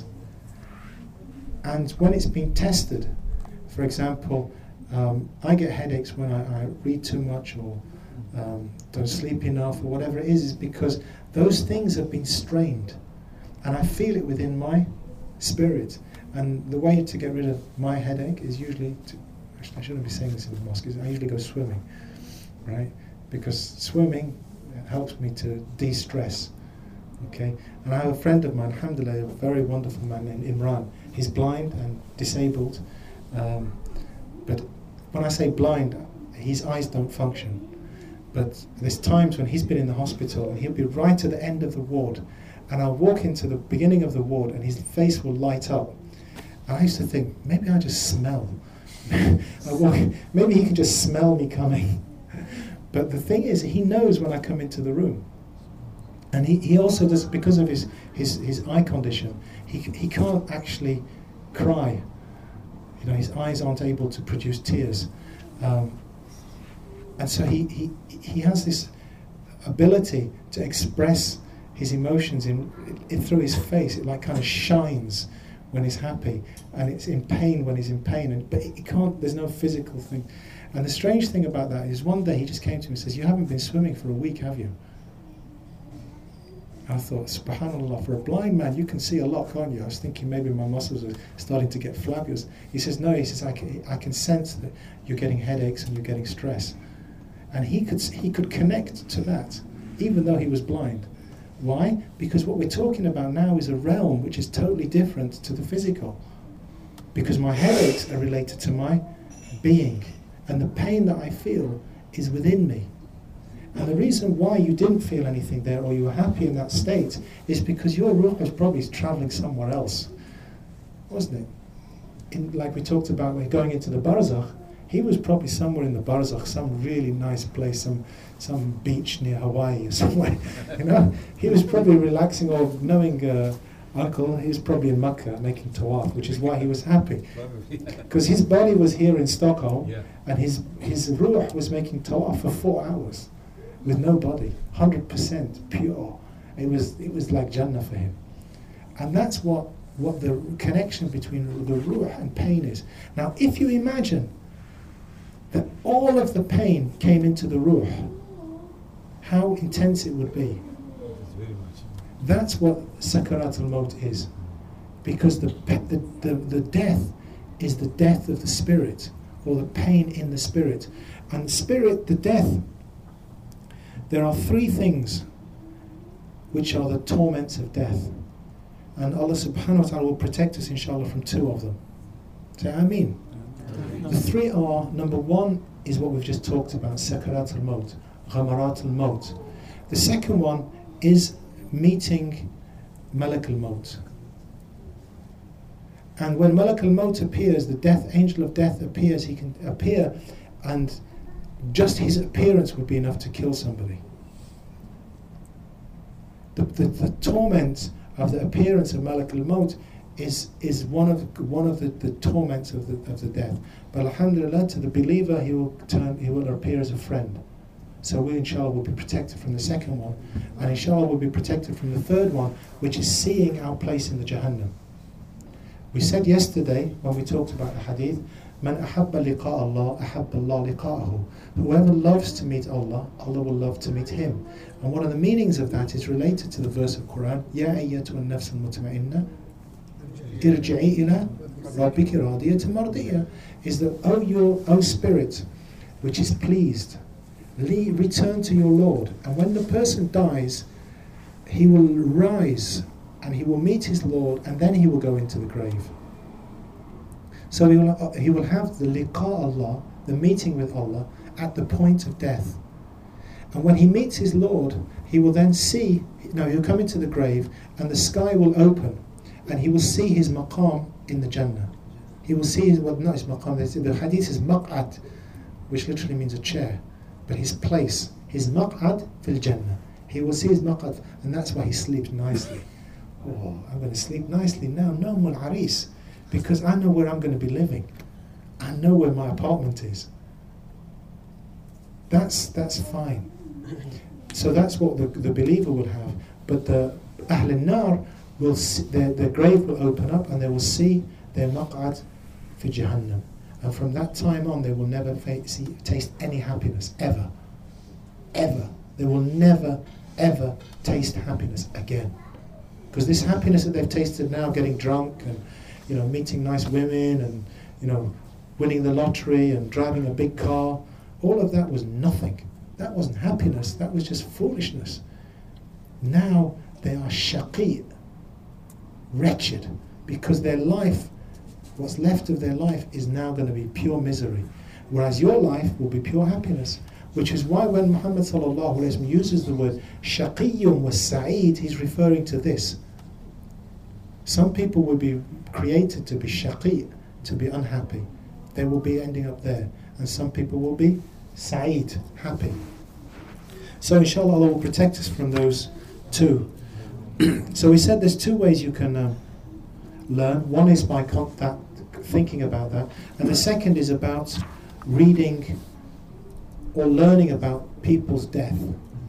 And when it's been tested, for example, um, I get headaches when I, I read too much or um, don't sleep enough or whatever it is, is because those things have been strained. And I feel it within my spirit. And the way to get rid of my headache is usually, to, actually I shouldn't be saying this in the mosque, is I usually go swimming, right? Because swimming helps me to de-stress, okay? And I have a friend of mine, alhamdulillah, a very wonderful man named Imran. He's blind and disabled, um, but when I say blind, his eyes don't function. But there's times when he's been in the hospital and he'll be right at the end of the ward, and I'll walk into the beginning of the ward and his face will light up. And I used to think, maybe I just smell. I walk, maybe he can just smell me coming. But the thing is, he knows when I come into the room. And he, he also does, because of his, his, his eye condition, he, he can't actually cry. You know, his eyes aren't able to produce tears. Um, and so he, he, he has this ability to express his emotions in, in through his face. It like kind of shines when he's happy, and it's in pain when he's in pain. And but he can't. There's no physical thing. And the strange thing about that is, one day he just came to me and says, "You haven't been swimming for a week, have you?" I thought, subhanAllah, for a blind man, you can see a lot, can't you? I was thinking maybe my muscles are starting to get flabby. He says, no, he says, I can, I can sense that you're getting headaches and you're getting stress. And he could he could connect to that, even though he was blind. Why? Because what we're talking about now is a realm which is totally different to the physical. Because my headaches are related to my being, and the pain that I feel is within me. And the reason why you didn't feel anything there, or you were happy in that state, is because your ruh was probably traveling somewhere else, wasn't it? In, like we talked about, when going into the barzakh, he was probably somewhere in the barzakh, some really nice place, some some beach near Hawaii or somewhere. You know, he was probably relaxing, or knowing uh, Uncle, he was probably in Makkah making tawaf, which is why he was happy, because his body was here in Stockholm, yeah. And his his ruh was making tawaf for four hours. With no body, one hundred percent pure. It was it was like Jannah for him. And that's what, what the connection between the ruh and pain is. Now, if you imagine that all of the pain came into the ruh, how intense it would be. That's what Sakarat al-Maut is. Because the, the, the, the death is the death of the spirit, or the pain in the spirit. And the spirit, the death, there are three things which are the torments of death. And Allah subhanahu wa ta'ala will protect us, inshallah, from two of them. Say Ameen. The three are, number one is what we've just talked about, Sakarat al-Maut, Ghamarat al-Maut. The second one is meeting Malak al-Maut. And when Malak al-Maut appears, the death angel of death appears, he can appear, and just his appearance would be enough to kill somebody. The, the, the torment of the appearance of Malak al-Maut is is one of one of the, the torments of the of the death. But alhamdulillah, to the believer, he will turn he will appear as a friend. So we inshallah will be protected from the second one, and inshallah will be protected from the third one, which is seeing our place in the Jahannam. We said yesterday when we talked about the hadith, Man ahabba liqa Allah, ahabba Allah liqa'ahu. Whoever loves to meet Allah, Allah will love to meet him. And one of the meanings of that is related to the verse of Quran, Ya ayyatu an-nafs al-mutma'inna, irji'i ila rabbiki radiyatan mardiyya, is that, oh your, oh spirit, which is pleased, le- return to your Lord. And when the person dies, he will rise and he will meet his Lord, and then he will go into the grave. So he will, uh, he will have the liqa Allah, the meeting with Allah, at the point of death. And when he meets his Lord, he will then see, no, he'll come into the grave, and the sky will open, and he will see his maqam in the Jannah. He will see his, well, not his maqam, the hadith says maq'ad, which literally means a chair, but his place, his maq'ad fil Jannah. He will see his maq'ad, and that's why he sleeps nicely. Oh, I'm going to sleep nicely now, no more aris, because I know where I'm going to be living. I know where my apartment is. That's that's fine. So that's what the, the believer will have. But the Ahl al-Nar, will see, their, their grave will open up, and they will see their maq'ad fi Jahannam. And from that time on, they will never fa- see, taste any happiness, ever. Ever. They will never, ever taste happiness again. Because this happiness that they've tasted now, getting drunk and, you know, meeting nice women and, you know, winning the lottery and driving a big car, all of that was nothing. That wasn't happiness, that was just foolishness. Now they are shaqi, wretched, because their life, what's left of their life, is now going to be pure misery. Whereas your life will be pure happiness. Which is why when Muhammad sallallahu alayhi wa sallam uses the word shaqiyyun wa sa'id, he's referring to this. Some people will be created to be shaqi, to be unhappy. They will be ending up there. And some people will be sa'id, happy. So inshallah Allah will protect us from those two. So we said there's two ways you can um, learn. One is by con- that, thinking about that. And the second is about reading or learning about people's death.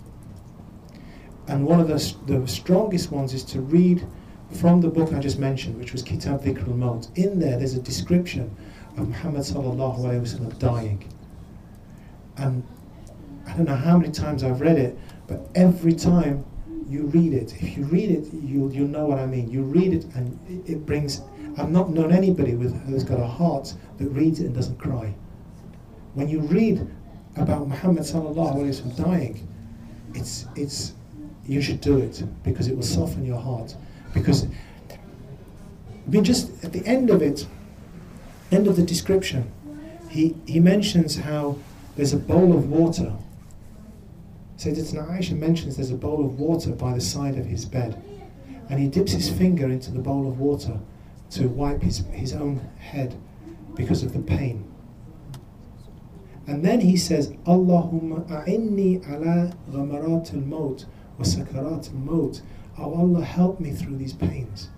And one of the, the strongest ones is to read from the book I just mentioned, which was Kitab Dhikr al-Maut. In there, there's a description of Muhammad sallallahu alayhi wa sallam dying. And I don't know how many times I've read it, but every time you read it, if you read it, you'll, you'll know what I mean. You read it and it, it brings... I've not known anybody with, who's got a heart that reads it and doesn't cry. When you read about Muhammad sallallahu alayhi wa sallam dying, it's it's you should do it, because it will soften your heart. Because I mean, just at the end of it, end of the description, he he mentions how there's a bowl of water. Sayyidatuna Aisha mentions there's a bowl of water by the side of his bed, and he dips his finger into the bowl of water to wipe his his own head because of the pain. And then he says, Allahumma a'inni ala ghamarat al-maut wa sakarat al-maut. Oh Allah, help me through these pains.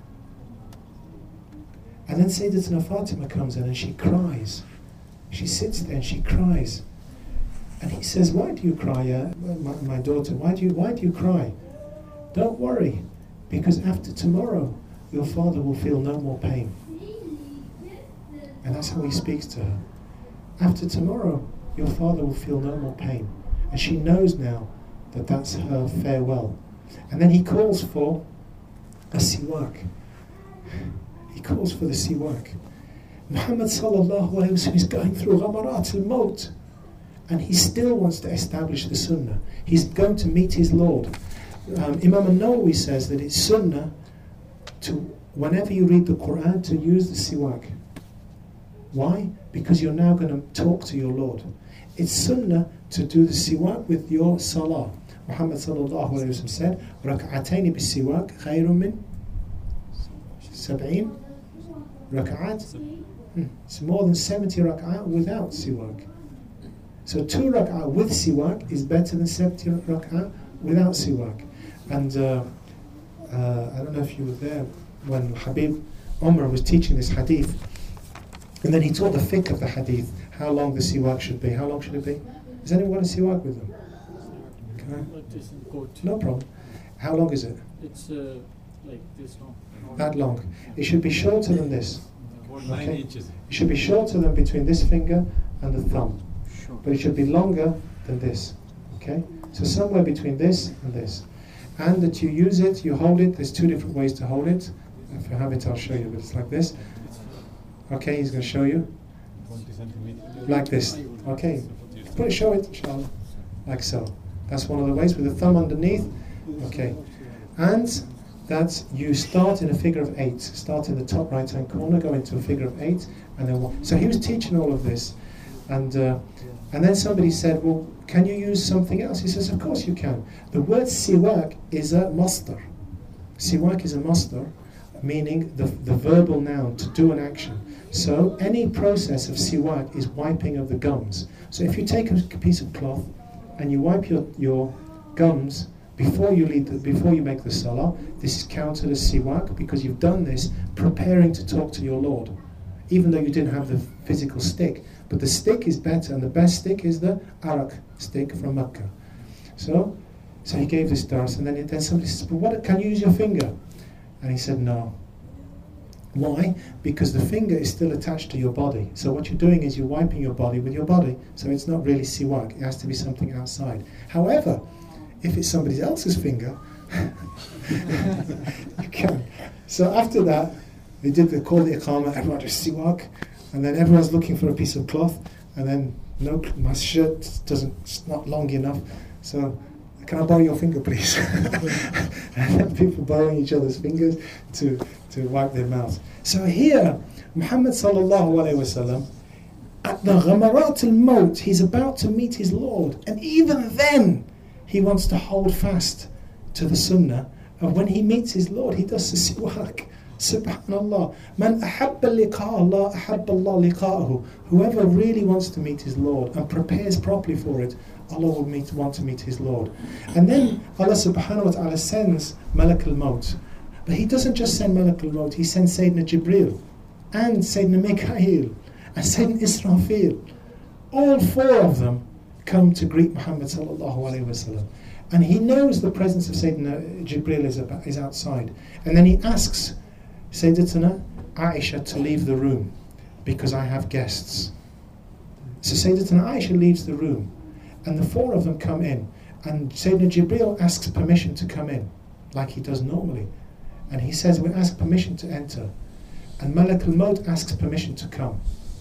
And then Sayyidatuna Fatima comes in and she cries. She sits there and she cries. And he says, why do you cry, uh, my, my daughter? Why do you why do you cry? Don't worry, because after tomorrow, your father will feel no more pain. And that's how he speaks to her. After tomorrow, your father will feel no more pain. And she knows now that that's her farewell. And then he calls for a siwak. He calls for the siwak. Muhammad sallallahu alayhi wa sallam is going through ghamarat al-maut, and he still wants to establish the sunnah. He's going to meet his Lord. Um, Imam al-Nawawi says that it's sunnah to, whenever you read the Quran, to use the siwak. Why? Because you're now going to talk to your Lord. It's sunnah to do the siwak with your salah. Muhammad sallallahu alayhi wa sallam said, "Rak'atayn bis-siwak khayrun min sab'in rak'at." Hmm. It's more than seventy rak'at without siwak. So two rak'at with siwak is better than seventy rak'at without siwak. And uh, uh, I don't know if you were there when Habib Umar was teaching this hadith. And then he taught the fiqh of the hadith, how long the siwak should be. How long should it be? Does anyone want a siwak with them? Okay. No problem. How long is it? It's uh, like this long. That long. It should be shorter than this. About nine Okay. inches. It should be shorter than between this finger and the thumb. Sure. But it should be longer than this. Okay? So somewhere between this and this. And that you use it, you hold it. There's two different ways to hold it. If I have it, I'll show you. But it's like this. Okay, he's going to show you. twenty centimeters. Like this. Okay. Put it, show it, inshallah. Like so. That's one of the ways, with the thumb underneath. Okay. And that you start in a figure of eight, start in the top right hand corner, go into a figure of eight, and then one. So he was teaching all of this, and uh, and then somebody said, well, can you use something else? He says, of course you can. The word siwak is a masdar. Siwak is a masdar, meaning the, the verbal noun to do an action. So any process of siwak is wiping of the gums. So if you take a piece of cloth and you wipe your, your gums before you lead the, before you make the salah, this is counted as siwak because you've done this preparing to talk to your Lord, even though you didn't have the physical stick. But the stick is better, and the best stick is the arak stick from Mecca. So, so he gave this dars, and then then somebody says, "But what? Can you use your finger?" And he said, "No." Why? Because the finger is still attached to your body. So what you're doing is you're wiping your body with your body. So it's not really siwak. It has to be something outside. However, if it's somebody else's finger, you can. So after that, they did the call the iqamah, everyone just siwak, and then everyone's looking for a piece of cloth, and then no, my shirt doesn't, it's not long enough, so can I borrow your finger, please? And then people borrowing each other's fingers to, to wipe their mouths. So here, Muhammad sallallahu alaihi wasallam, at the ghamarat al-maut, he's about to meet his Lord, and even then, he wants to hold fast to the sunnah of when he meets his Lord, he does the siwak. Subhanallah. Man ahabba liqa Allah, ahabba Allah liqa'ahu. Whoever really wants to meet his Lord and prepares properly for it, Allah will meet, want to meet his Lord. And then Allah subhanahu wa ta'ala sends Malak al-Maut. But he doesn't just send Malak al-Maut, he sends Sayyidina Jibreel and Sayyidina Mikail and Sayyidina Israfil. All four of them come to greet Muhammad sallallahu alayhi wa sallam. And he knows the presence of Sayyidina Jibreel is, about, is outside. And then he asks Sayyidatuna Aisha to leave the room because I have guests. So Sayyidatuna Aisha leaves the room and the four of them come in, and Sayyidina Jibreel asks permission to come in like he does normally, and he says we ask permission to enter, and Malak al-Maut asks permission to come.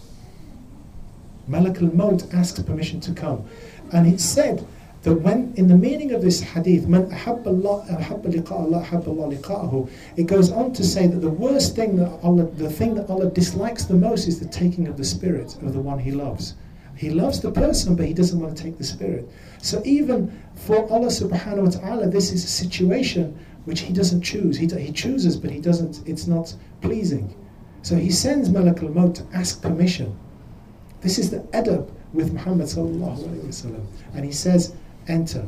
Malak al-Maut asks permission to come, and it's said that when, in the meaning of this hadith, man ahabba Allah, ahabba liqa Allah, ahabba Allah liqa'ahu, it goes on to say that the worst thing that Allah, the thing that Allah dislikes the most is the taking of the spirit of the one He loves. He loves the person, but He doesn't want to take the spirit. So even for Allah subhanahu wa ta'ala, this is a situation which He doesn't choose. He, He chooses, but He doesn't, it's not pleasing. So He sends Malak al-Maut to ask permission. This is the adab with Muhammad sallallahu alayhi wa sallam. And He says, enter.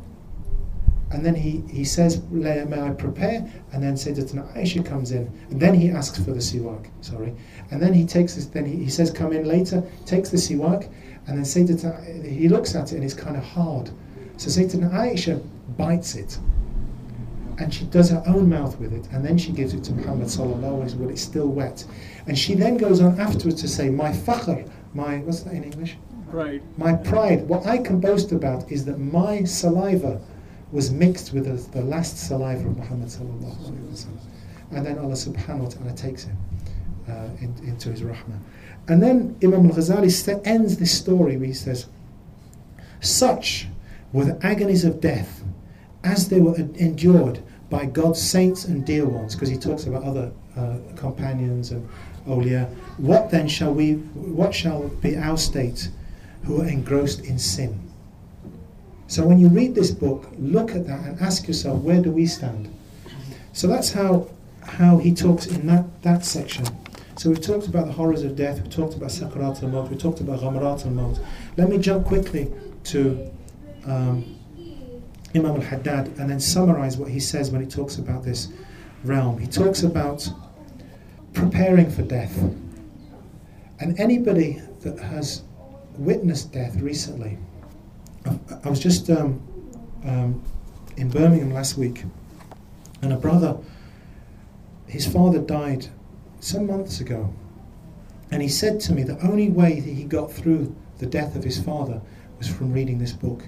And then he, he says, may I prepare? And then Sayyidatuna Aisha comes in. And then he asks for the siwak. Sorry. And then he takes this, then he, he says, come in later, takes the siwak, and then Sayyidatuna, he looks at it and it's kind of hard. So Sayyidatuna Aisha bites it. And she does her own mouth with it. And then she gives it to Muhammad sallallahu alayhi wa sallam, it's still wet. And she then goes on afterwards to say, my fakhr, my, what's that in English? Pride. My pride, what I can boast about is that my saliva was mixed with the, the last saliva of Muhammad sallallahu alaihi wasallam. And then Allah subhanahu wa ta'ala takes him uh, in, into his rahmah. And then Imam al-Ghazali st- ends this story where he says, such were the agonies of death as they were endured by God's saints and dear ones, because he talks about other uh, companions and awliya. What then shall we, what shall be our state who are engrossed in sin? So when you read this book, look at that and ask yourself, where do we stand? So that's how how he talks in that, that section. So we've talked about the horrors of death, we've talked about Sakarat al-Maut, we've talked about Ghamarat al-Maut. Let me jump quickly to um, Imam al-Haddad and then summarize what he says when he talks about this realm. He talks about preparing for death. And anybody that has witnessed death recently, I, I was just um, um, in Birmingham last week, and a brother, his father died some months ago, and he said to me the only way that he got through the death of his father was from reading this book.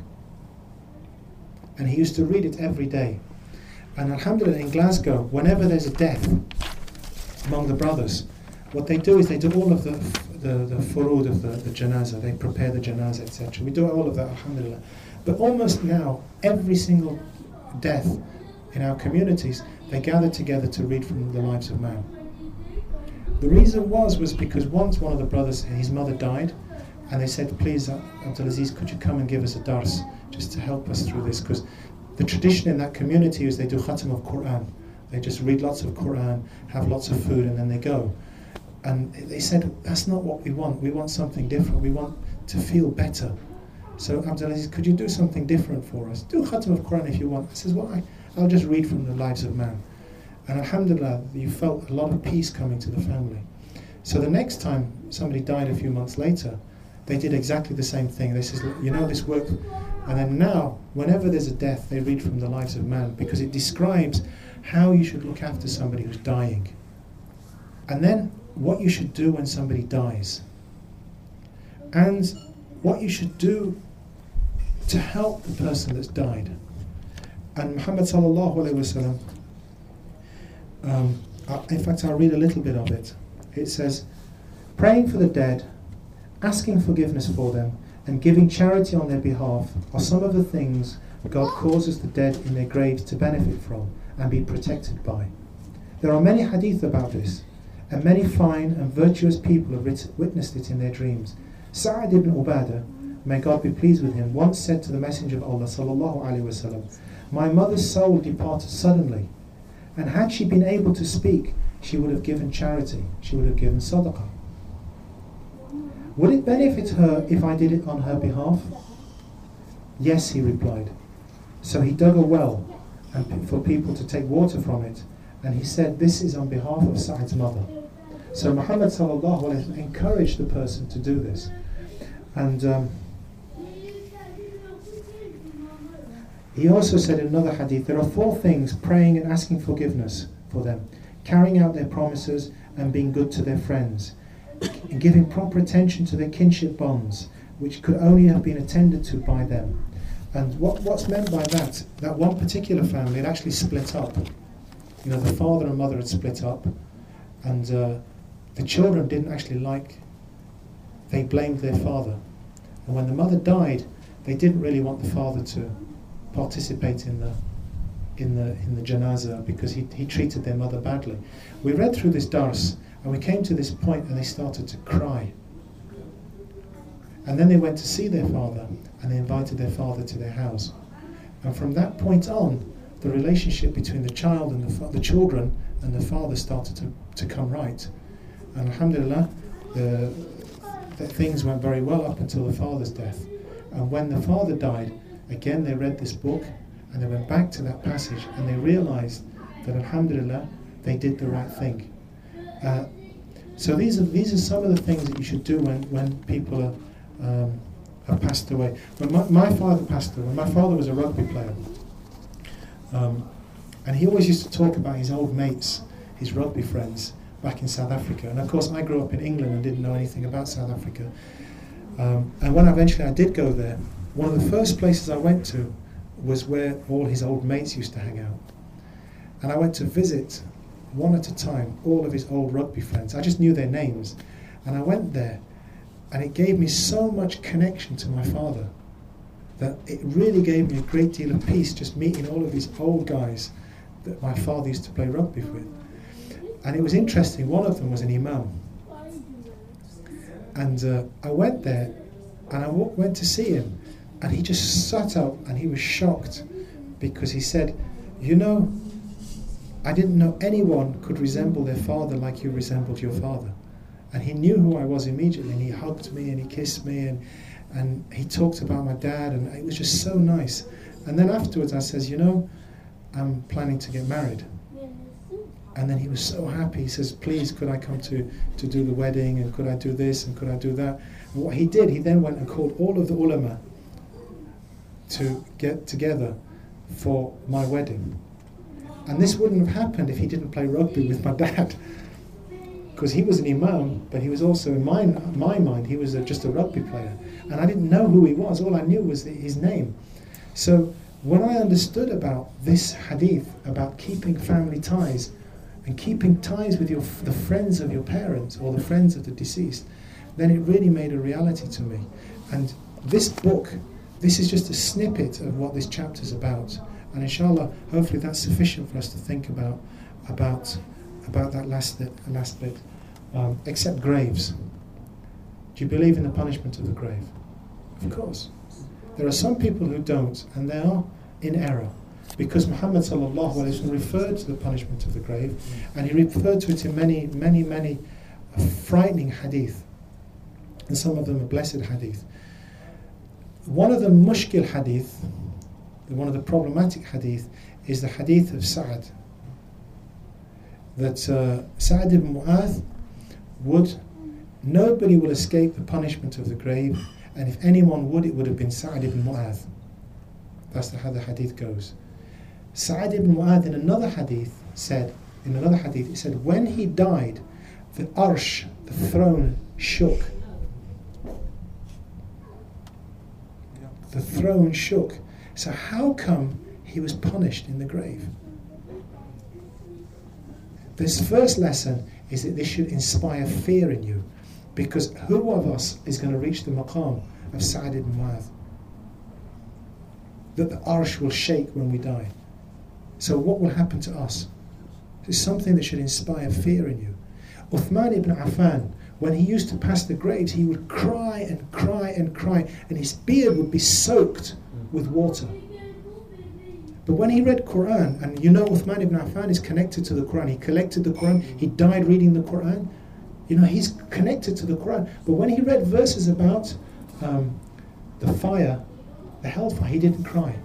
And he used to read it every day. And alhamdulillah, in Glasgow, whenever there's a death among the brothers, what they do is they do all of the the, the furud of the, the janazah, they prepare the janazah, et cetera. We do all of that, alhamdulillah. But almost now, every single death in our communities, they gathered together to read from the lives of man. The reason was was because once one of the brothers, his mother died, and they said, please, Abdulaziz, could you come and give us a dars just to help us through this? Because the tradition in that community is they do khatam of Quran. They just read lots of Quran, have lots of food, and then they go. And they said, that's not what we want. We want something different. We want to feel better. So Abdulaziz, could you do something different for us? Do khatam of Quran if you want. I says, well, I, I'll just read from the lives of man. And alhamdulillah, you felt a lot of peace coming to the family. So the next time somebody died a few months later, they did exactly the same thing. They said, you know, this work. And then now, whenever there's a death, they read from the lives of man, because it describes how you should look after somebody who's dying. And then what you should do when somebody dies. And what you should do to help the person that's died. And Muhammad sallallahu alayhi wa sallam, um, in fact I'll read a little bit of it. It says, praying for the dead, asking forgiveness for them, and giving charity on their behalf are some of the things God causes the dead in their graves to benefit from and be protected by. There are many hadith about this, and many fine and virtuous people have writ- witnessed it in their dreams. Sa'ad ibn Ubadah, may God be pleased with him, once said to the Messenger of Allah sallallahu alaihi wasallam, my mother's soul departed suddenly, and had she been able to speak, she would have given charity, she would have given sadaqah. Would it benefit her if I did it on her behalf? Yes, he replied. So he dug a well and p- for people to take water from it, and he said, this is on behalf of Sa'ad's mother. So Muhammad sallallahu alaihi wasallam encouraged the person to do this. And um, he also said in another hadith, there are four things: praying and asking forgiveness for them, carrying out their promises and being good to their friends, and giving proper attention to their kinship bonds, which could only have been attended to by them. And what, what's meant by that, that one particular family had actually split up. You know, the father and mother had split up, and uh, the children didn't actually like, they blamed their father. And when the mother died, they didn't really want the father to participate in the in the in the janazah, because he, he treated their mother badly. We read through this dars, and we came to this point and they started to cry. And then they went to see their father, and they invited their father to their house. And from that point on, the relationship between the child and the, fa- the children and the father started to, to come right. And alhamdulillah, the, the things went very well up until the father's death. And when the father died, again they read this book, and they went back to that passage, and they realized that alhamdulillah, they did the right thing. Uh, so these are these are some of the things that you should do when, when people are, um, have passed away. When my, my father passed away, my father was a rugby player, um, and he always used to talk about his old mates, his rugby friends back in South Africa. And of course I grew up in England and didn't know anything about South Africa. Um, and when eventually I did go there, one of the first places I went to was where all his old mates used to hang out. And I went to visit, one at a time, all of his old rugby friends. I just knew their names. And I went there, and it gave me so much connection to my father that it really gave me a great deal of peace, just meeting all of these old guys that my father used to play rugby with. And it was interesting, one of them was an imam. And uh, I went there, and I w- went to see him. And he just sat up and he was shocked, because he said, you know, I didn't know anyone could resemble their father like you resembled your father. And he knew who I was immediately, and he hugged me and he kissed me, and, and he talked about my dad, and it was just so nice. And then afterwards I says, you know, I'm planning to get married. And then he was so happy. He says, please, could I come to, to do the wedding, and could I do this, and could I do that? And what he did, he then went and called all of the ulama to get together for my wedding. And this wouldn't have happened if he didn't play rugby with my dad, because he was an imam, but he was also, in my, my mind, he was a, just a rugby player. And I didn't know who he was. All I knew was his name. So when I understood about this hadith, about keeping family ties, and keeping ties with your the friends of your parents, or the friends of the deceased, then it really made a reality to me. And this book, this is just a snippet of what this chapter is about. And inshallah, hopefully that's sufficient for us to think about about about that last last bit. Um, except graves. Do you believe in the punishment of the grave? Of course. There are some people who don't, and they are in error, because Muhammad sallallahu alaihi wasallam referred to the punishment of the grave, and he referred to it in many, many, many frightening hadith, and some of them are blessed hadith. One of the mushkil hadith, one of the problematic hadith, is the hadith of Sa'ad, that uh, Sa'ad ibn Mu'adh would, nobody will escape the punishment of the grave, and if anyone would, it would have been Sa'ad ibn Mu'adh. That's the, how the hadith goes. Sa'ad ibn Mu'adh in another hadith said, in another hadith, he said, when he died, the arsh, the throne, shook. The throne shook. So how come he was punished in the grave? This first lesson is that this should inspire fear in you, because who of us is going to reach the maqam of Sa'ad ibn Mu'adh? That the arsh will shake when we die. So what will happen to us? It's something that should inspire fear in you. Uthman ibn Affan, when he used to pass the graves, he would cry and cry and cry, and his beard would be soaked with water. But when he read Quran, and you know Uthman ibn Affan is connected to the Quran, he collected the Quran, he died reading the Quran, you know, he's connected to the Quran. But when he read verses about um, the fire, the hellfire, he didn't cry.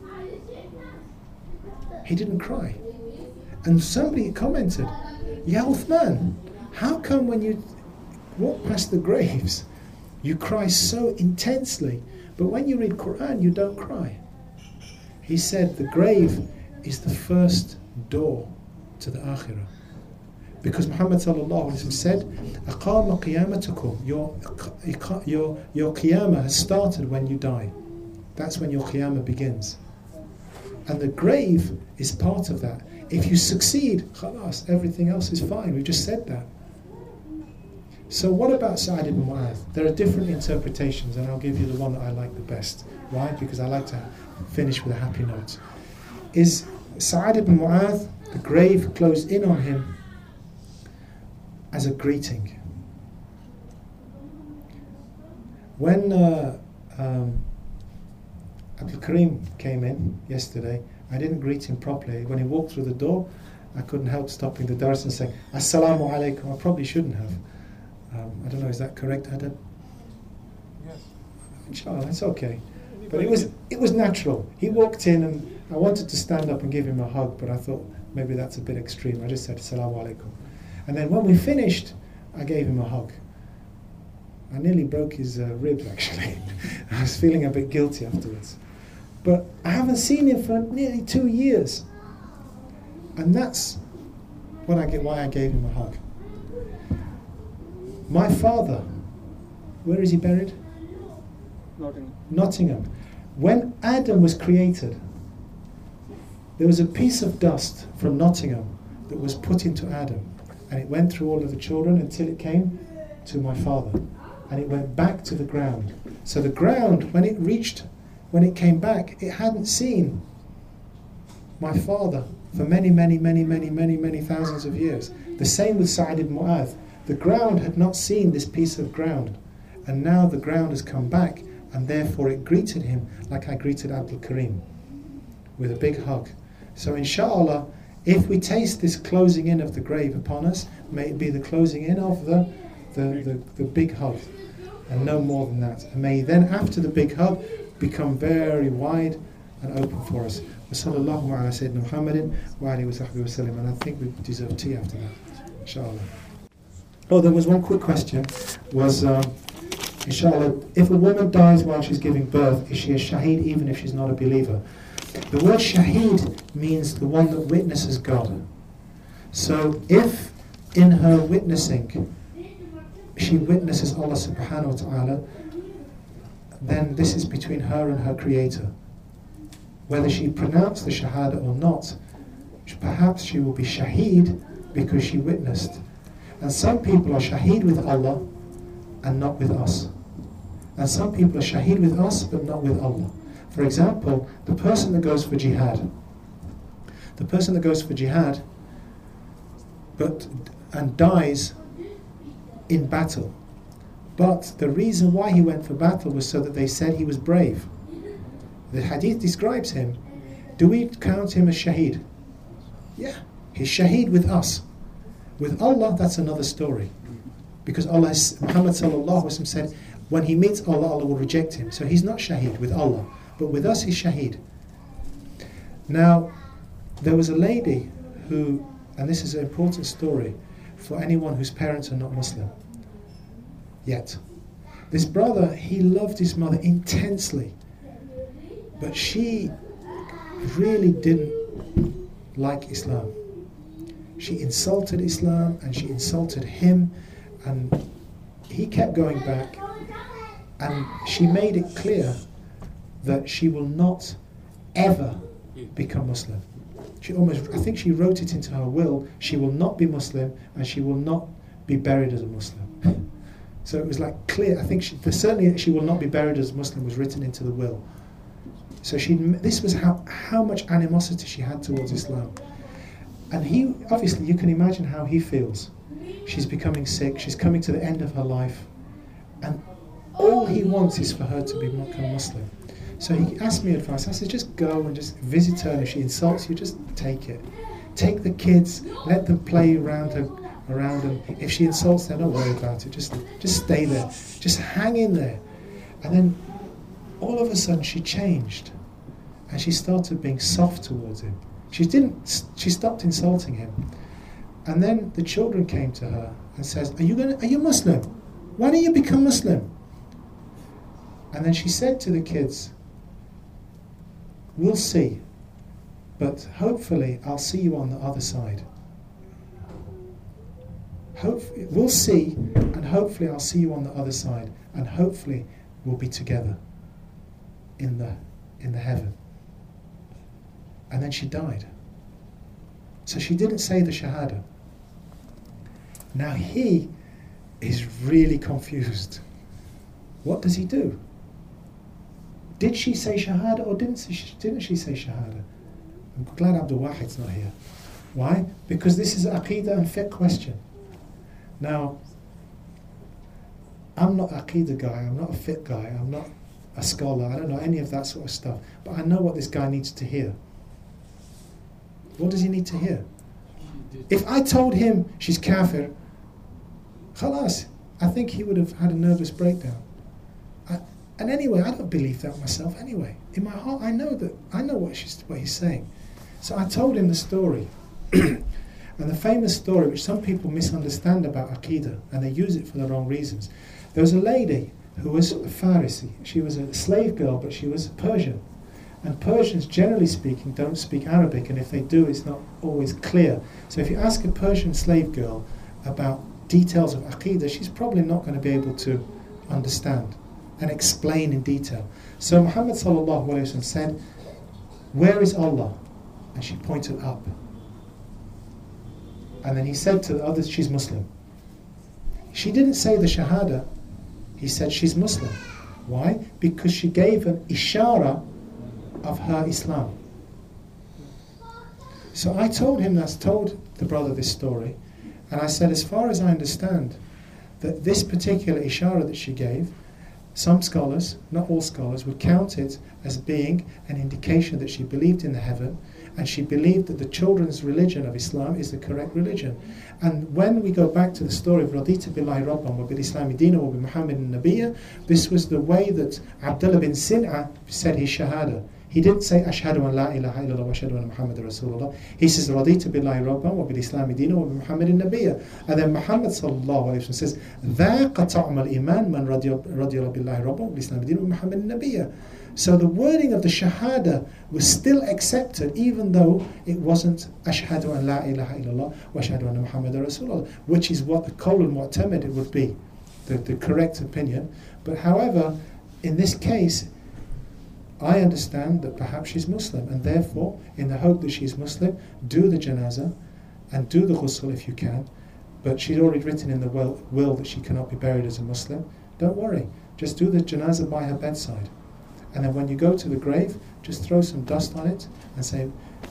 He didn't cry. And somebody commented, Ya Uthman, how come when you walk past the graves, you cry so intensely, but when you read Quran, you don't cry? He said the grave is the first door to the Akhirah. Because Muhammad sallallahu alaihi wasallam said, "Aqama qiyamatukum." Your your your qiyamah has started when you die. That's when your qiyamah begins. And the grave is part of that. If you succeed, khalas, everything else is fine. We just said that. So what about Sa'ad ibn Mu'adh? There are different interpretations, and I'll give you the one that I like the best. Why? Because I like to finish with a happy note. Is Sa'ad ibn Mu'adh, the grave closed in on him as a greeting. When uh, um, Abdul Karim came in yesterday, I didn't greet him properly. When he walked through the door, I couldn't help stopping the dars and saying, Assalamu alaikum. I probably shouldn't have. Um, I don't know, is that correct, Adam? Yes. Inshallah, it's okay. But it was it was natural. He walked in and I wanted to stand up and give him a hug, but I thought maybe that's a bit extreme. I just said, Assalamu alaikum. And then when we finished, I gave him a hug. I nearly broke his uh, ribs, actually. I was feeling a bit guilty afterwards. But I haven't seen him for nearly two years. And that's what I get, why I gave him a hug. My father, where is he buried? Nottingham. Nottingham. When Adam was created, there was a piece of dust from Nottingham that was put into Adam. And it went through all of the children until it came to my father. And it went back to the ground. So the ground, when it reached, when it came back, it hadn't seen my father for many, many, many, many, many, many thousands of years. The same with Sa'ad ibn Mu'adh. The ground had not seen this piece of ground. And now the ground has come back, and therefore it greeted him like I greeted Abdul Karim, with a big hug. So inshallah, if we taste this closing in of the grave upon us, may it be the closing in of the the, the, the big hug, and no more than that. And may then, after the big hug, become very wide and open for us. Sallallahu ala Sayyidina Muhammadin wa alihi wa sahbihi wa sallam. And I think we deserve tea after that, inshallah. Oh, there was one quick question. Was um, inshallah, if a woman dies while she's giving birth, is she a shaheed even if she's not a believer? The word shaheed means the one that witnesses God. So if in her witnessing she witnesses Allah subhanahu wa ta'ala, then this is between her and her creator. Whether she pronounced the shahada or not, perhaps she will be shaheed because she witnessed. And some people are shaheed with Allah and not with us. And some people are shaheed with us but not with Allah. For example, the person that goes for jihad, the person that goes for jihad but and dies in battle. But the reason why he went for battle was so that they said he was brave. The hadith describes him. Do we count him as shaheed? Yeah, he's shaheed with us. With Allah, that's another story. Because Allah, has, Muhammad sallallahu alaihi wasallam said, when he meets Allah, Allah will reject him. So he's not shaheed with Allah. But with us, he's shaheed. Now, there was a lady who, and this is an important story for anyone whose parents are not Muslim yet. This brother, he loved his mother intensely, but she really didn't like Islam. She insulted Islam and she insulted him, and he kept going back, and she made it clear that she will not ever become Muslim. She almost, I think she wrote it into her will, she will not be Muslim and she will not be buried as a Muslim. So it was like clear, I think she, certainly she will not be buried as a Muslim was written into the will. So she, this was how, how much animosity she had towards Islam. And he, obviously you can imagine how he feels. She's becoming sick, she's coming to the end of her life, and all he wants is for her to become Muslim. So he asked me advice. I said, just go and just visit her, and if she insults you, just take it. Take the kids, let them play around her, around them. If she insults them, don't worry about it. Just, just stay there. Just hang in there. And then all of a sudden she changed, and she started being soft towards him. She didn't. She stopped insulting him. And then the children came to her and says, "Are you going? Are you Muslim? Why don't you become Muslim?" And then she said to the kids, "We'll see, but hopefully I'll see you on the other side. Hope, we'll see, and hopefully I'll see you on the other side, and hopefully we'll be together in the in the heaven." And then she died. So she didn't say the Shahada. Now he is really confused. What does he do? Did she say Shahada or didn't she, didn't she say Shahada? I'm glad Abdul Wahid's not here. Why? Because this is an Aqidah and fiqh question. Now, I'm not an Aqidah guy, I'm not a fiqh guy, I'm not a scholar, I don't know any of that sort of stuff, but I know what this guy needs to hear. What does he need to hear? If I told him she's kafir, khalas, I think he would have had a nervous breakdown. I, and anyway, I don't believe that myself anyway. In my heart, I know that I know what she's what he's saying. So I told him the story, and the famous story, which some people misunderstand about Aqidah, and they use it for the wrong reasons. There was a lady who was a Farisi. She was a slave girl, but she was Persian. And Persians, generally speaking, don't speak Arabic, and if they do, it's not always clear. So if you ask a Persian slave girl about details of Aqidah, she's probably not going to be able to understand and explain in detail. So Muhammad sallallahu alaihi wasallam said, "Where is Allah?" And she pointed up. And then he said to the others, "She's Muslim." She didn't say the Shahada. He said she's Muslim. Why? Because she gave an ishara of her Islam. So I told him that, told the brother this story, and I said, as far as I understand, that this particular ishara that she gave, some scholars, not all scholars, would count it as being an indication that she believed in the heaven, and she believed that the children's religion of Islam is the correct religion. And when we go back to the story of Radita billahi Rabban wa bil Islami Dina wa bi Muhammadin Nabiyya, this was the way that Abdullah bin Sin'a said his Shahada. He didn't say Ashhadu an la ilaha illallah wa ashhadu anna Muhammad Rasulullah. He says Radita billahi Rabban wa bil Islami Dina wa bi Muhammadin Nabiyya. And then Muhammad sallallahu alayhi wa sallam says Dhaqa ta'am al-iman man radiya billahi Rabban wa bil Islami Dina wa bi Muhammadin Nabiyya. So the wording of the Shahada was still accepted, even though it wasn't Ashhadu an la ilaha illallah wa ashhadu anna Muhammad Rasulullah, which is what the Qawl al-Mu'tamid would be, the, the correct opinion. But however, in this case, I understand that perhaps she's Muslim, and therefore, in the hope that she's Muslim, do the janazah and do the ghusl if you can. But she's already written in the will, will that she cannot be buried as a Muslim. Don't worry, just do the janazah by her bedside. And then when you go to the grave, just throw some dust on it and say,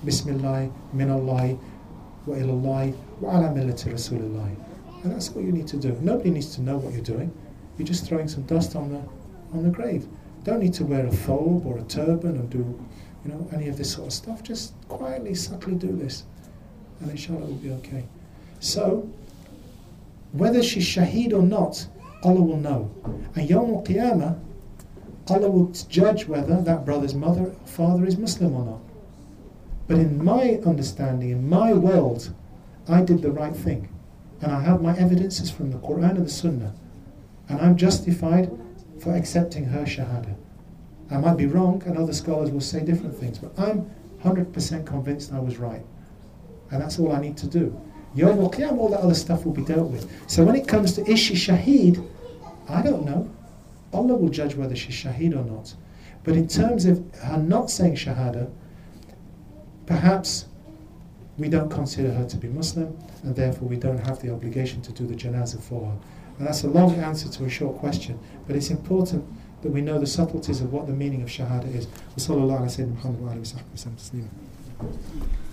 Bismillah, Minallah, wa ilallah, wa ala millati Rasulillah. And that's what you need to do. Nobody needs to know what you're doing. You're just throwing some dust on the on the grave. Don't need to wear a thobe or a turban or do, you know, any of this sort of stuff. Just quietly, subtly do this, and inshallah it will be okay. So, whether she's shaheed or not, Allah will know. And Yawm al-Qiyamah, Allah will judge whether that brother's mother or father is Muslim or not. But in my understanding, in my world, I did the right thing. And I have my evidences from the Quran and the Sunnah. And I'm justified for accepting her shahada. I might be wrong, and other scholars will say different things, but I'm one hundred percent convinced I was right. And that's all I need to do. Yawm al-Qiyamah, all that other stuff will be dealt with. So when it comes to is she shaheed, I don't know. Allah will judge whether she's shaheed or not. But in terms of her not saying shahada, perhaps we don't consider her to be Muslim, and therefore we don't have the obligation to do the janazah for her. And that's a long answer to a short question, but it's important that we know the subtleties of what the meaning of shahada is. Wa sallallahu ala sayyidina Muhammad wa alihi wa sahbihi wa sallam taslima.